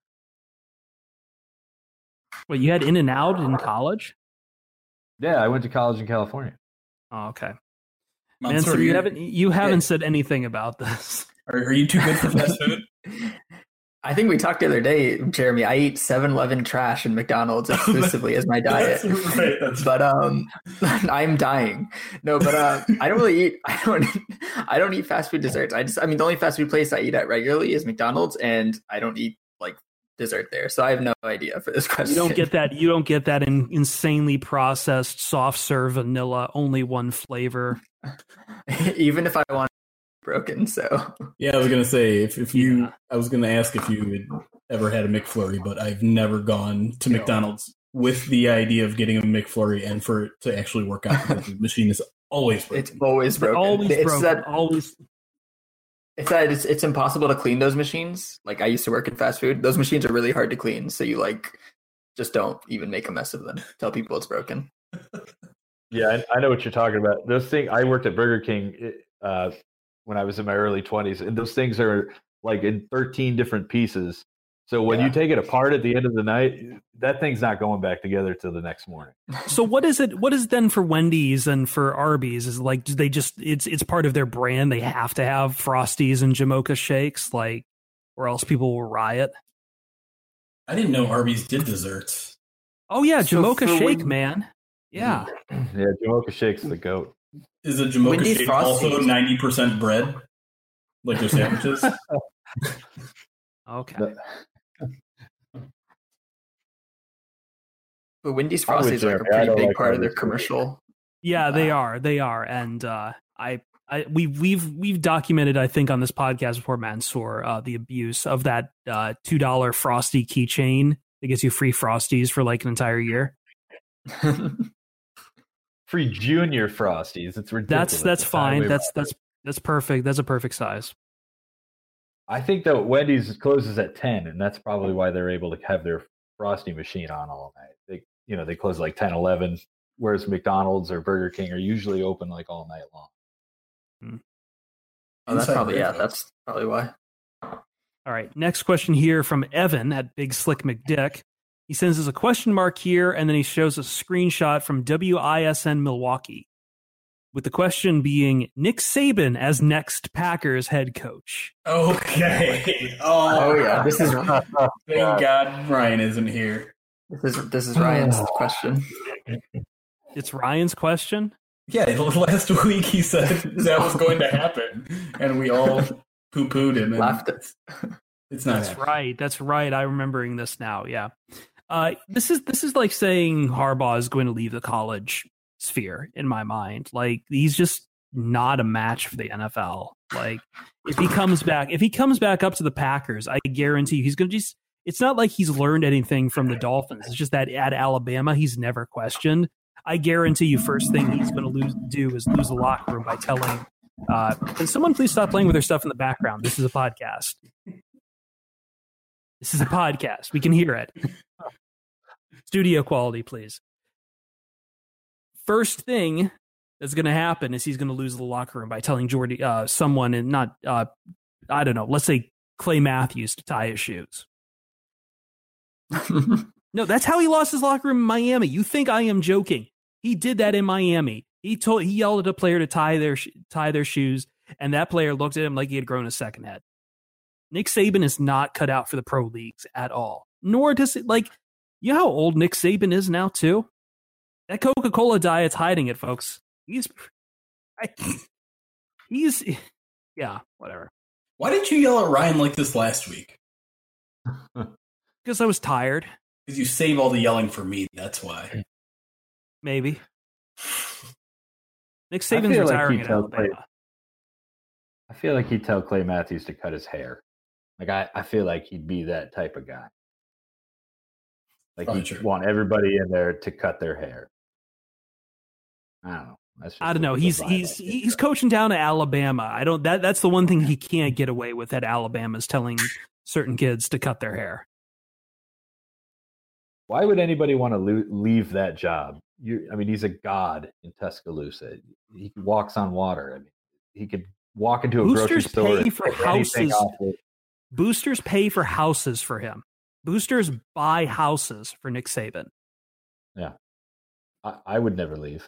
Wait, you had In-N-Out in college? Yeah, I went to college in California. Oh, okay. Man, Man, so sorry, you haven't said anything about this. are you too good for fast food? I think we talked the other day, Jeremy. I eat 7-Eleven trash and McDonald's exclusively as my diet. That's right. But I'm dying. No, but I don't really eat. I don't eat fast food desserts. The only fast food place I eat at regularly is McDonald's, and I don't eat like dessert there. So I have no idea for this question. You don't get that insanely processed soft serve vanilla, only one flavor. Even if I want broken. So Yeah, I was gonna say I was gonna ask if you had ever had a McFlurry, but I've never gone to McDonald's with the idea of getting a McFlurry and for it to actually work out because the machine is always broken. it's always broken. Always It's broken. that- Always. It's that it's impossible to clean those machines. Like, I used to work in fast food. Those machines are really hard to clean. So you just don't even make a mess of them. Tell people it's broken. Yeah, I know what you're talking about. Those things. I worked at Burger King when I was in my early 20s, and those things are like in 13 different pieces. So when you take it apart at the end of the night, that thing's not going back together till the next morning. So what is it? What is then for Wendy's and for Arby's? Is like, do they just it's part of their brand? They have to have Frosties and Jamocha shakes, like, or else people will riot. I didn't know Arby's did desserts. Oh yeah, So Jamocha for shake, when- man. Yeah. Yeah, Jamocha Shake's the goat. Is a Jamocha Wendy's shake Frosties. also 90% bread, like their sandwiches? Okay. But Wendy's I'm with Frosties are like a Jeremy. I pretty don't big like part of their Arby's. commercial. Yeah, they are, and we've documented, I think, on this podcast before, Mansoor, the abuse of that $2 Frosty keychain that gets you free Frosties for like an entire year. free junior Frosties. It's ridiculous. That's fine. That's perfect. That's a perfect size. I think that Wendy's closes at 10, and that's probably why they're able to have their Frosty machine on all night. They close like 10, 11, whereas McDonald's or Burger King are usually open like all night long. Oh, that's probably why. All right, next question here from Evan at Big Slick McDick. He sends us a question mark here, and then he shows a screenshot from WISN Milwaukee, with the question being Nick Saban as next Packers head coach. Okay. Oh yeah. This is Thank God Ryan isn't here. This is Ryan's question. It's Ryan's question? Yeah, last week he said that was going to happen, and we all poo-pooed him. And Laughed. It's not. That's right. That's right. I'm remembering this now. Yeah. This is like saying Harbaugh is going to leave the college sphere in my mind. Like, he's just not a match for the NFL. Like, if he comes back up to the Packers, I guarantee you he's going to just. It's not like he's learned anything from the Dolphins. It's just that at Alabama, he's never questioned. I guarantee you, first thing he's going to do is lose the locker room by telling. Can someone please stop playing with their stuff in the background? This is a podcast. This is a podcast. We can hear it. Studio quality, please. First thing that's going to happen is he's going to lose the locker room by telling someone, and not, I don't know, let's say Clay Matthews to tie his shoes. No, that's how he lost his locker room in Miami. You think I am joking? He did that in Miami. He yelled at a player to tie their shoes, and that player looked at him like he had grown a second head. Nick Saban is not cut out for the pro leagues at all. Nor does it, like, you know how old Nick Saban is now too? That Coca-Cola diet's hiding it, folks. Yeah, whatever. Why did you yell at Ryan like this last week? Because I was tired. Because you save all the yelling for me. That's why. Maybe. Nick Saban's retiring at Alabama. I feel like he'd tell Clay Matthews to cut his hair. Like, I feel like he'd be that type of guy. Like, he'd want everybody in there to cut their hair. I don't know. I don't know. He's coaching down to Alabama. That's the one thing he can't get away with at Alabama is telling certain kids to cut their hair. Why would anybody want to leave that job? I mean, he's a god in Tuscaloosa. He walks on water. I mean, he could walk into a grocery store. Pay for houses. Boosters pay for houses for him. Boosters buy houses for Nick Saban. Yeah, I would never leave.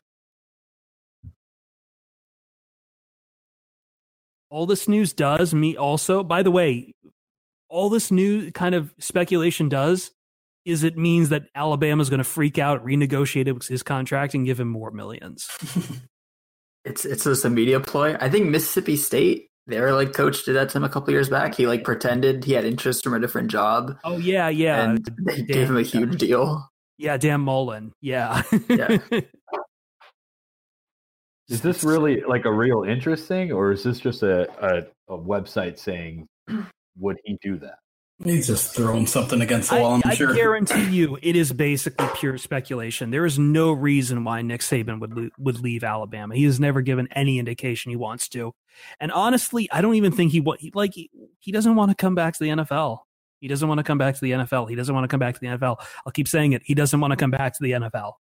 All this news does me also. By the way, all this new kind of speculation does is it means that Alabama's going to freak out, renegotiate his contract, and give him more millions. It's just a media ploy. I think Mississippi State, their like coach did that to him a couple years back. He like pretended he had interest from a different job. Oh yeah. And they gave him a huge deal. Yeah, Dan Mullen. Yeah. Yeah. Is this really like a real interest thing, or is this just a website saying, would he do that? He's just throwing something against the wall, I'm sure. I guarantee you it is basically pure speculation. There is no reason why Nick Saban would leave Alabama. He has never given any indication he wants to. And honestly, I don't even think he doesn't want to come back to the NFL. He doesn't want to come back to the NFL. He doesn't want to come back to the NFL. I'll keep saying it. He doesn't want to come back to the NFL.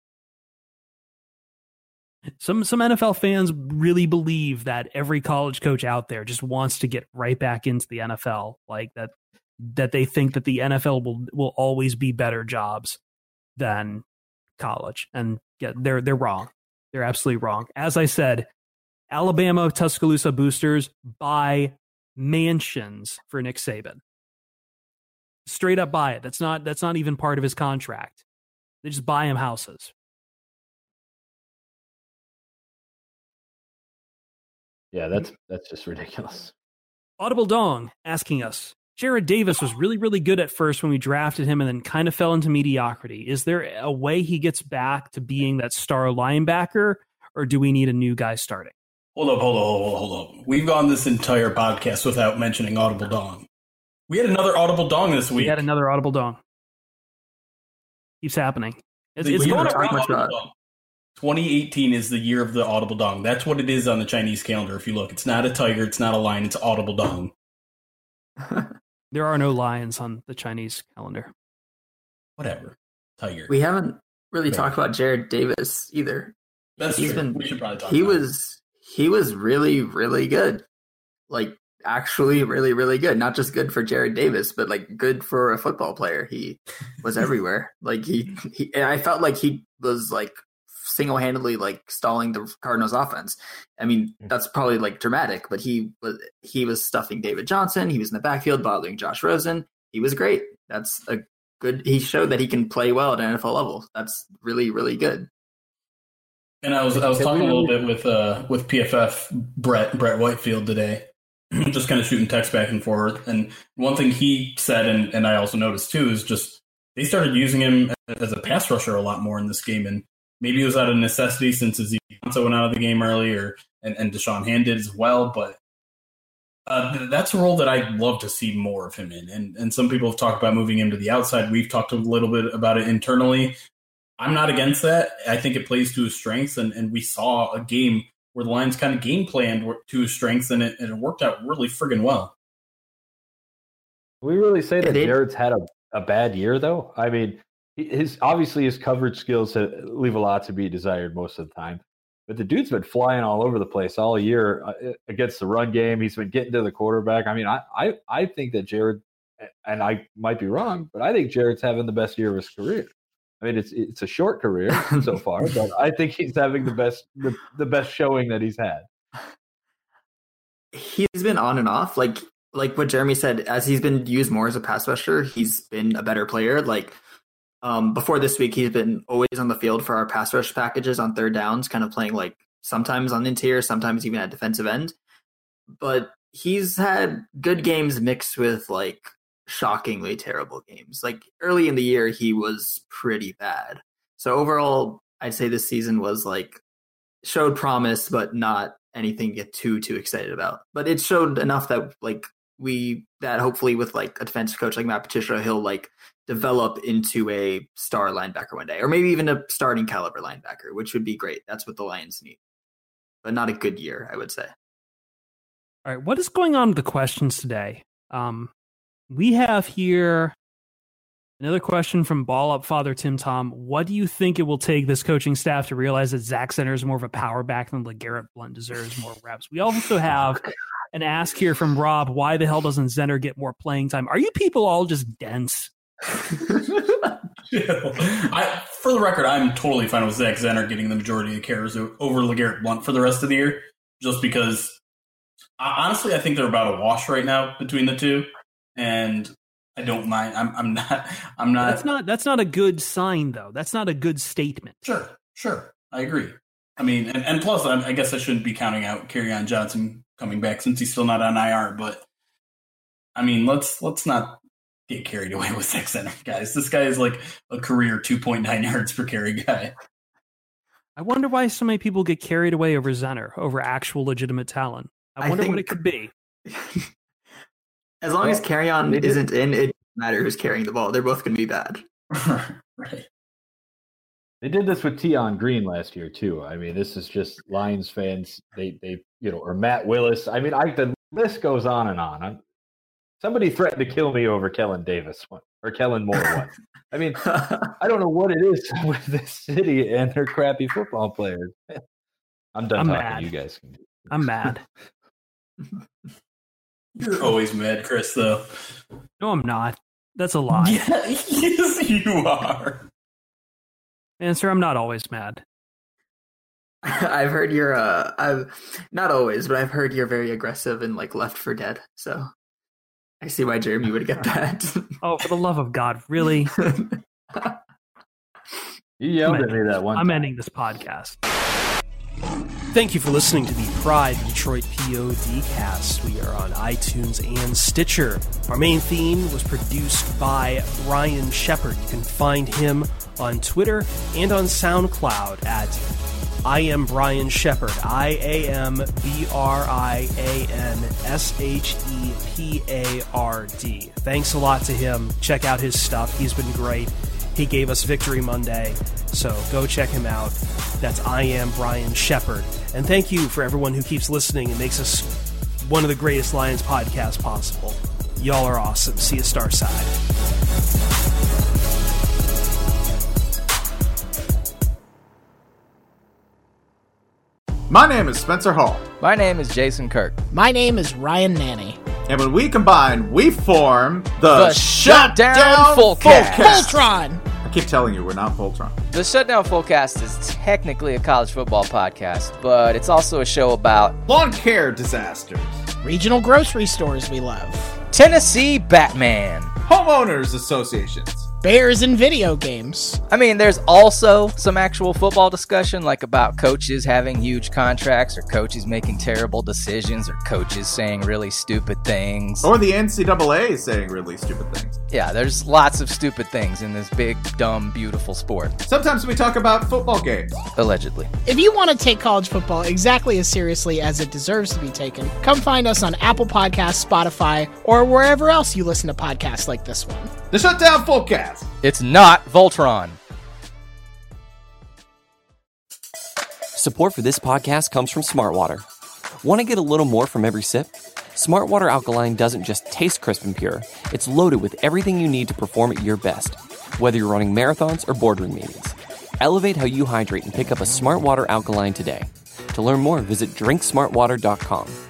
Some NFL fans really believe that every college coach out there just wants to get right back into the NFL, like that they think that the NFL will always be better jobs than college. And yeah, they're wrong. They're absolutely wrong. As I said, Alabama Tuscaloosa boosters buy mansions for Nick Saban. Straight up buy it. That's not even part of his contract. They just buy him houses. Yeah, that's just ridiculous. Audible Dong asking us, Jared Davis was really, really good at first when we drafted him and then kind of fell into mediocrity. Is there a way he gets back to being that star linebacker, or do we need a new guy starting? Hold up. We've gone this entire podcast without mentioning Audible Dong. We had another Audible Dong this week. We had another Audible Dong. Keeps happening. It's going around. 2018 is the year of the audible dong. That's what it is on the Chinese calendar. If you look, it's not a tiger, it's not a lion, it's audible dong. There are no lions on the Chinese calendar. Whatever. Tiger. We haven't really talked about Jared Davis either. That's true. We should probably talk he about he was really, really good. Like, actually really, really good. Not just good for Jared Davis, but like good for a football player. He was everywhere. Like he I felt like he was like single-handedly like stalling the Cardinals offense. I mean, that's probably like dramatic, but he was stuffing David Johnson. He was in the backfield bothering Josh Rosen. He was great. That's a good. He showed that he can play well at NFL level. That's really, really good. And I was talking a little bit with PFF Brett Whitefield today, just kind of shooting text back and forth. And one thing he said, and I also noticed too, is just they started using him as a pass rusher a lot more in this game. And maybe it was out of necessity since Ezekiel went out of the game earlier, and Deshaun Hand did as well. But that's a role that I'd love to see more of him in. And some people have talked about moving him to the outside. We've talked a little bit about it internally. I'm not against that. I think it plays to his strengths, and we saw a game where the Lions kind of game planned to his strengths, and it worked out really friggin' well. Can we really say that Jared's had a bad year, though? I mean, his coverage skills leave a lot to be desired most of the time. But the dude's been flying all over the place all year against the run game. He's been getting to the quarterback. I mean, I think that Jared, and I might be wrong, but I think Jared's having the best year of his career. I mean, it's a short career so far, but I think he's having the best showing that he's had. He's been on and off, like what Jeremy said. As he's been used more as a pass rusher, he's been a better player. Like before this week, he's been always on the field for our pass rush packages on third downs, kind of playing like sometimes on interior, sometimes even at defensive end. But he's had good games mixed with like shockingly terrible games. Like early in the year, he was pretty bad. So overall, I'd say this season was like showed promise, but not anything to get too excited about. But it showed enough that like that hopefully with like a defensive coach like Matt Patricia, he'll like develop into a star linebacker one day, or maybe even a starting caliber linebacker, which would be great. That's what the Lions need, but not a good year, I would say. All right, what is going on with the questions today? We have here another question from Ball Up Father Tim Tom. What do you think it will take this coaching staff to realize that Zach Zenner is more of a power back than LeGarrette Blount deserves more reps? We also have an ask here from Rob. Why the hell doesn't Zenner get more playing time? Are you people all just dense? For the record, I'm totally fine with Zach Zenner getting the majority of carries over LeGarrette Blount for the rest of the year, just because honestly, I think they're about a wash right now between the two. And I don't mind. I'm not. That's not a good sign, though. That's not a good statement. Sure. I agree. I mean, and plus, I guess I shouldn't be counting out Kerryon Johnson coming back since he's still not on IR. But I mean, let's not get carried away with Zach Zenner, guys. This guy is like a career 2.9 yards per carry guy. I wonder why so many people get carried away over Zenner, over actual legitimate talent. I wonder what it could be. As long as Kerryon isn't in, it doesn't matter who's carrying the ball. They're both going to be bad. Right. They did this with Tion Green last year too. I mean, this is just Lions fans. They or Matt Willis. I mean, the list goes on and on. Somebody threatened to kill me over Kellen Davis or Kellen Moore one. I mean, I don't know what it is with this city and their crappy football players. I'm done talking. Mad. You guys can. I'm mad. You're always mad, Chris, though. No, I'm not. That's a lie. Yeah, yes, you are. Answer, I'm not always mad. I've heard you're, I've not always, but I've heard you're very aggressive and like Left 4 Dead. So I see why Jeremy would get that. Oh, for the love of God, really? You yelled at me that one time. I'm ending this podcast. Thank you for listening to the Pride Detroit PODcast. We are on iTunes and Stitcher. Our main theme was produced by Brian Shepard. You can find him on Twitter and on SoundCloud at I am Brian Shepard. IamBrianShepard. Thanks a lot to him. Check out his stuff. He's been great. He gave us Victory Monday, so go check him out. That's I Am Brian Shepard. And thank you for everyone who keeps listening and makes us one of the greatest Lions podcasts possible. Y'all are awesome. See you Starside. My name is Spencer Hall. My name is Jason Kirk. My name is Ryan Nanny. And when we combine, we form the Shutdown Fullcast. Voltron! I keep telling you, we're not Voltron. The Shutdown Fullcast is technically a college football podcast, but it's also a show about lawn care disasters, regional grocery stores we love, Tennessee Batman, homeowners associations, bears and video games. I mean, there's also some actual football discussion, like about coaches having huge contracts, or coaches making terrible decisions, or coaches saying really stupid things. Or the NCAA saying really stupid things. Yeah, there's lots of stupid things in this big, dumb, beautiful sport. Sometimes we talk about football games. Allegedly. If you want to take college football exactly as seriously as it deserves to be taken, come find us on Apple Podcasts, Spotify, or wherever else you listen to podcasts like this one. The Shutdown Fullcast. It's not Voltron. Support for this podcast comes from Smartwater. Want to get a little more from every sip? Smartwater Alkaline doesn't just taste crisp and pure. It's loaded with everything you need to perform at your best, whether you're running marathons or boardroom meetings. Elevate how you hydrate and pick up a Smartwater Alkaline today. To learn more, visit drinksmartwater.com.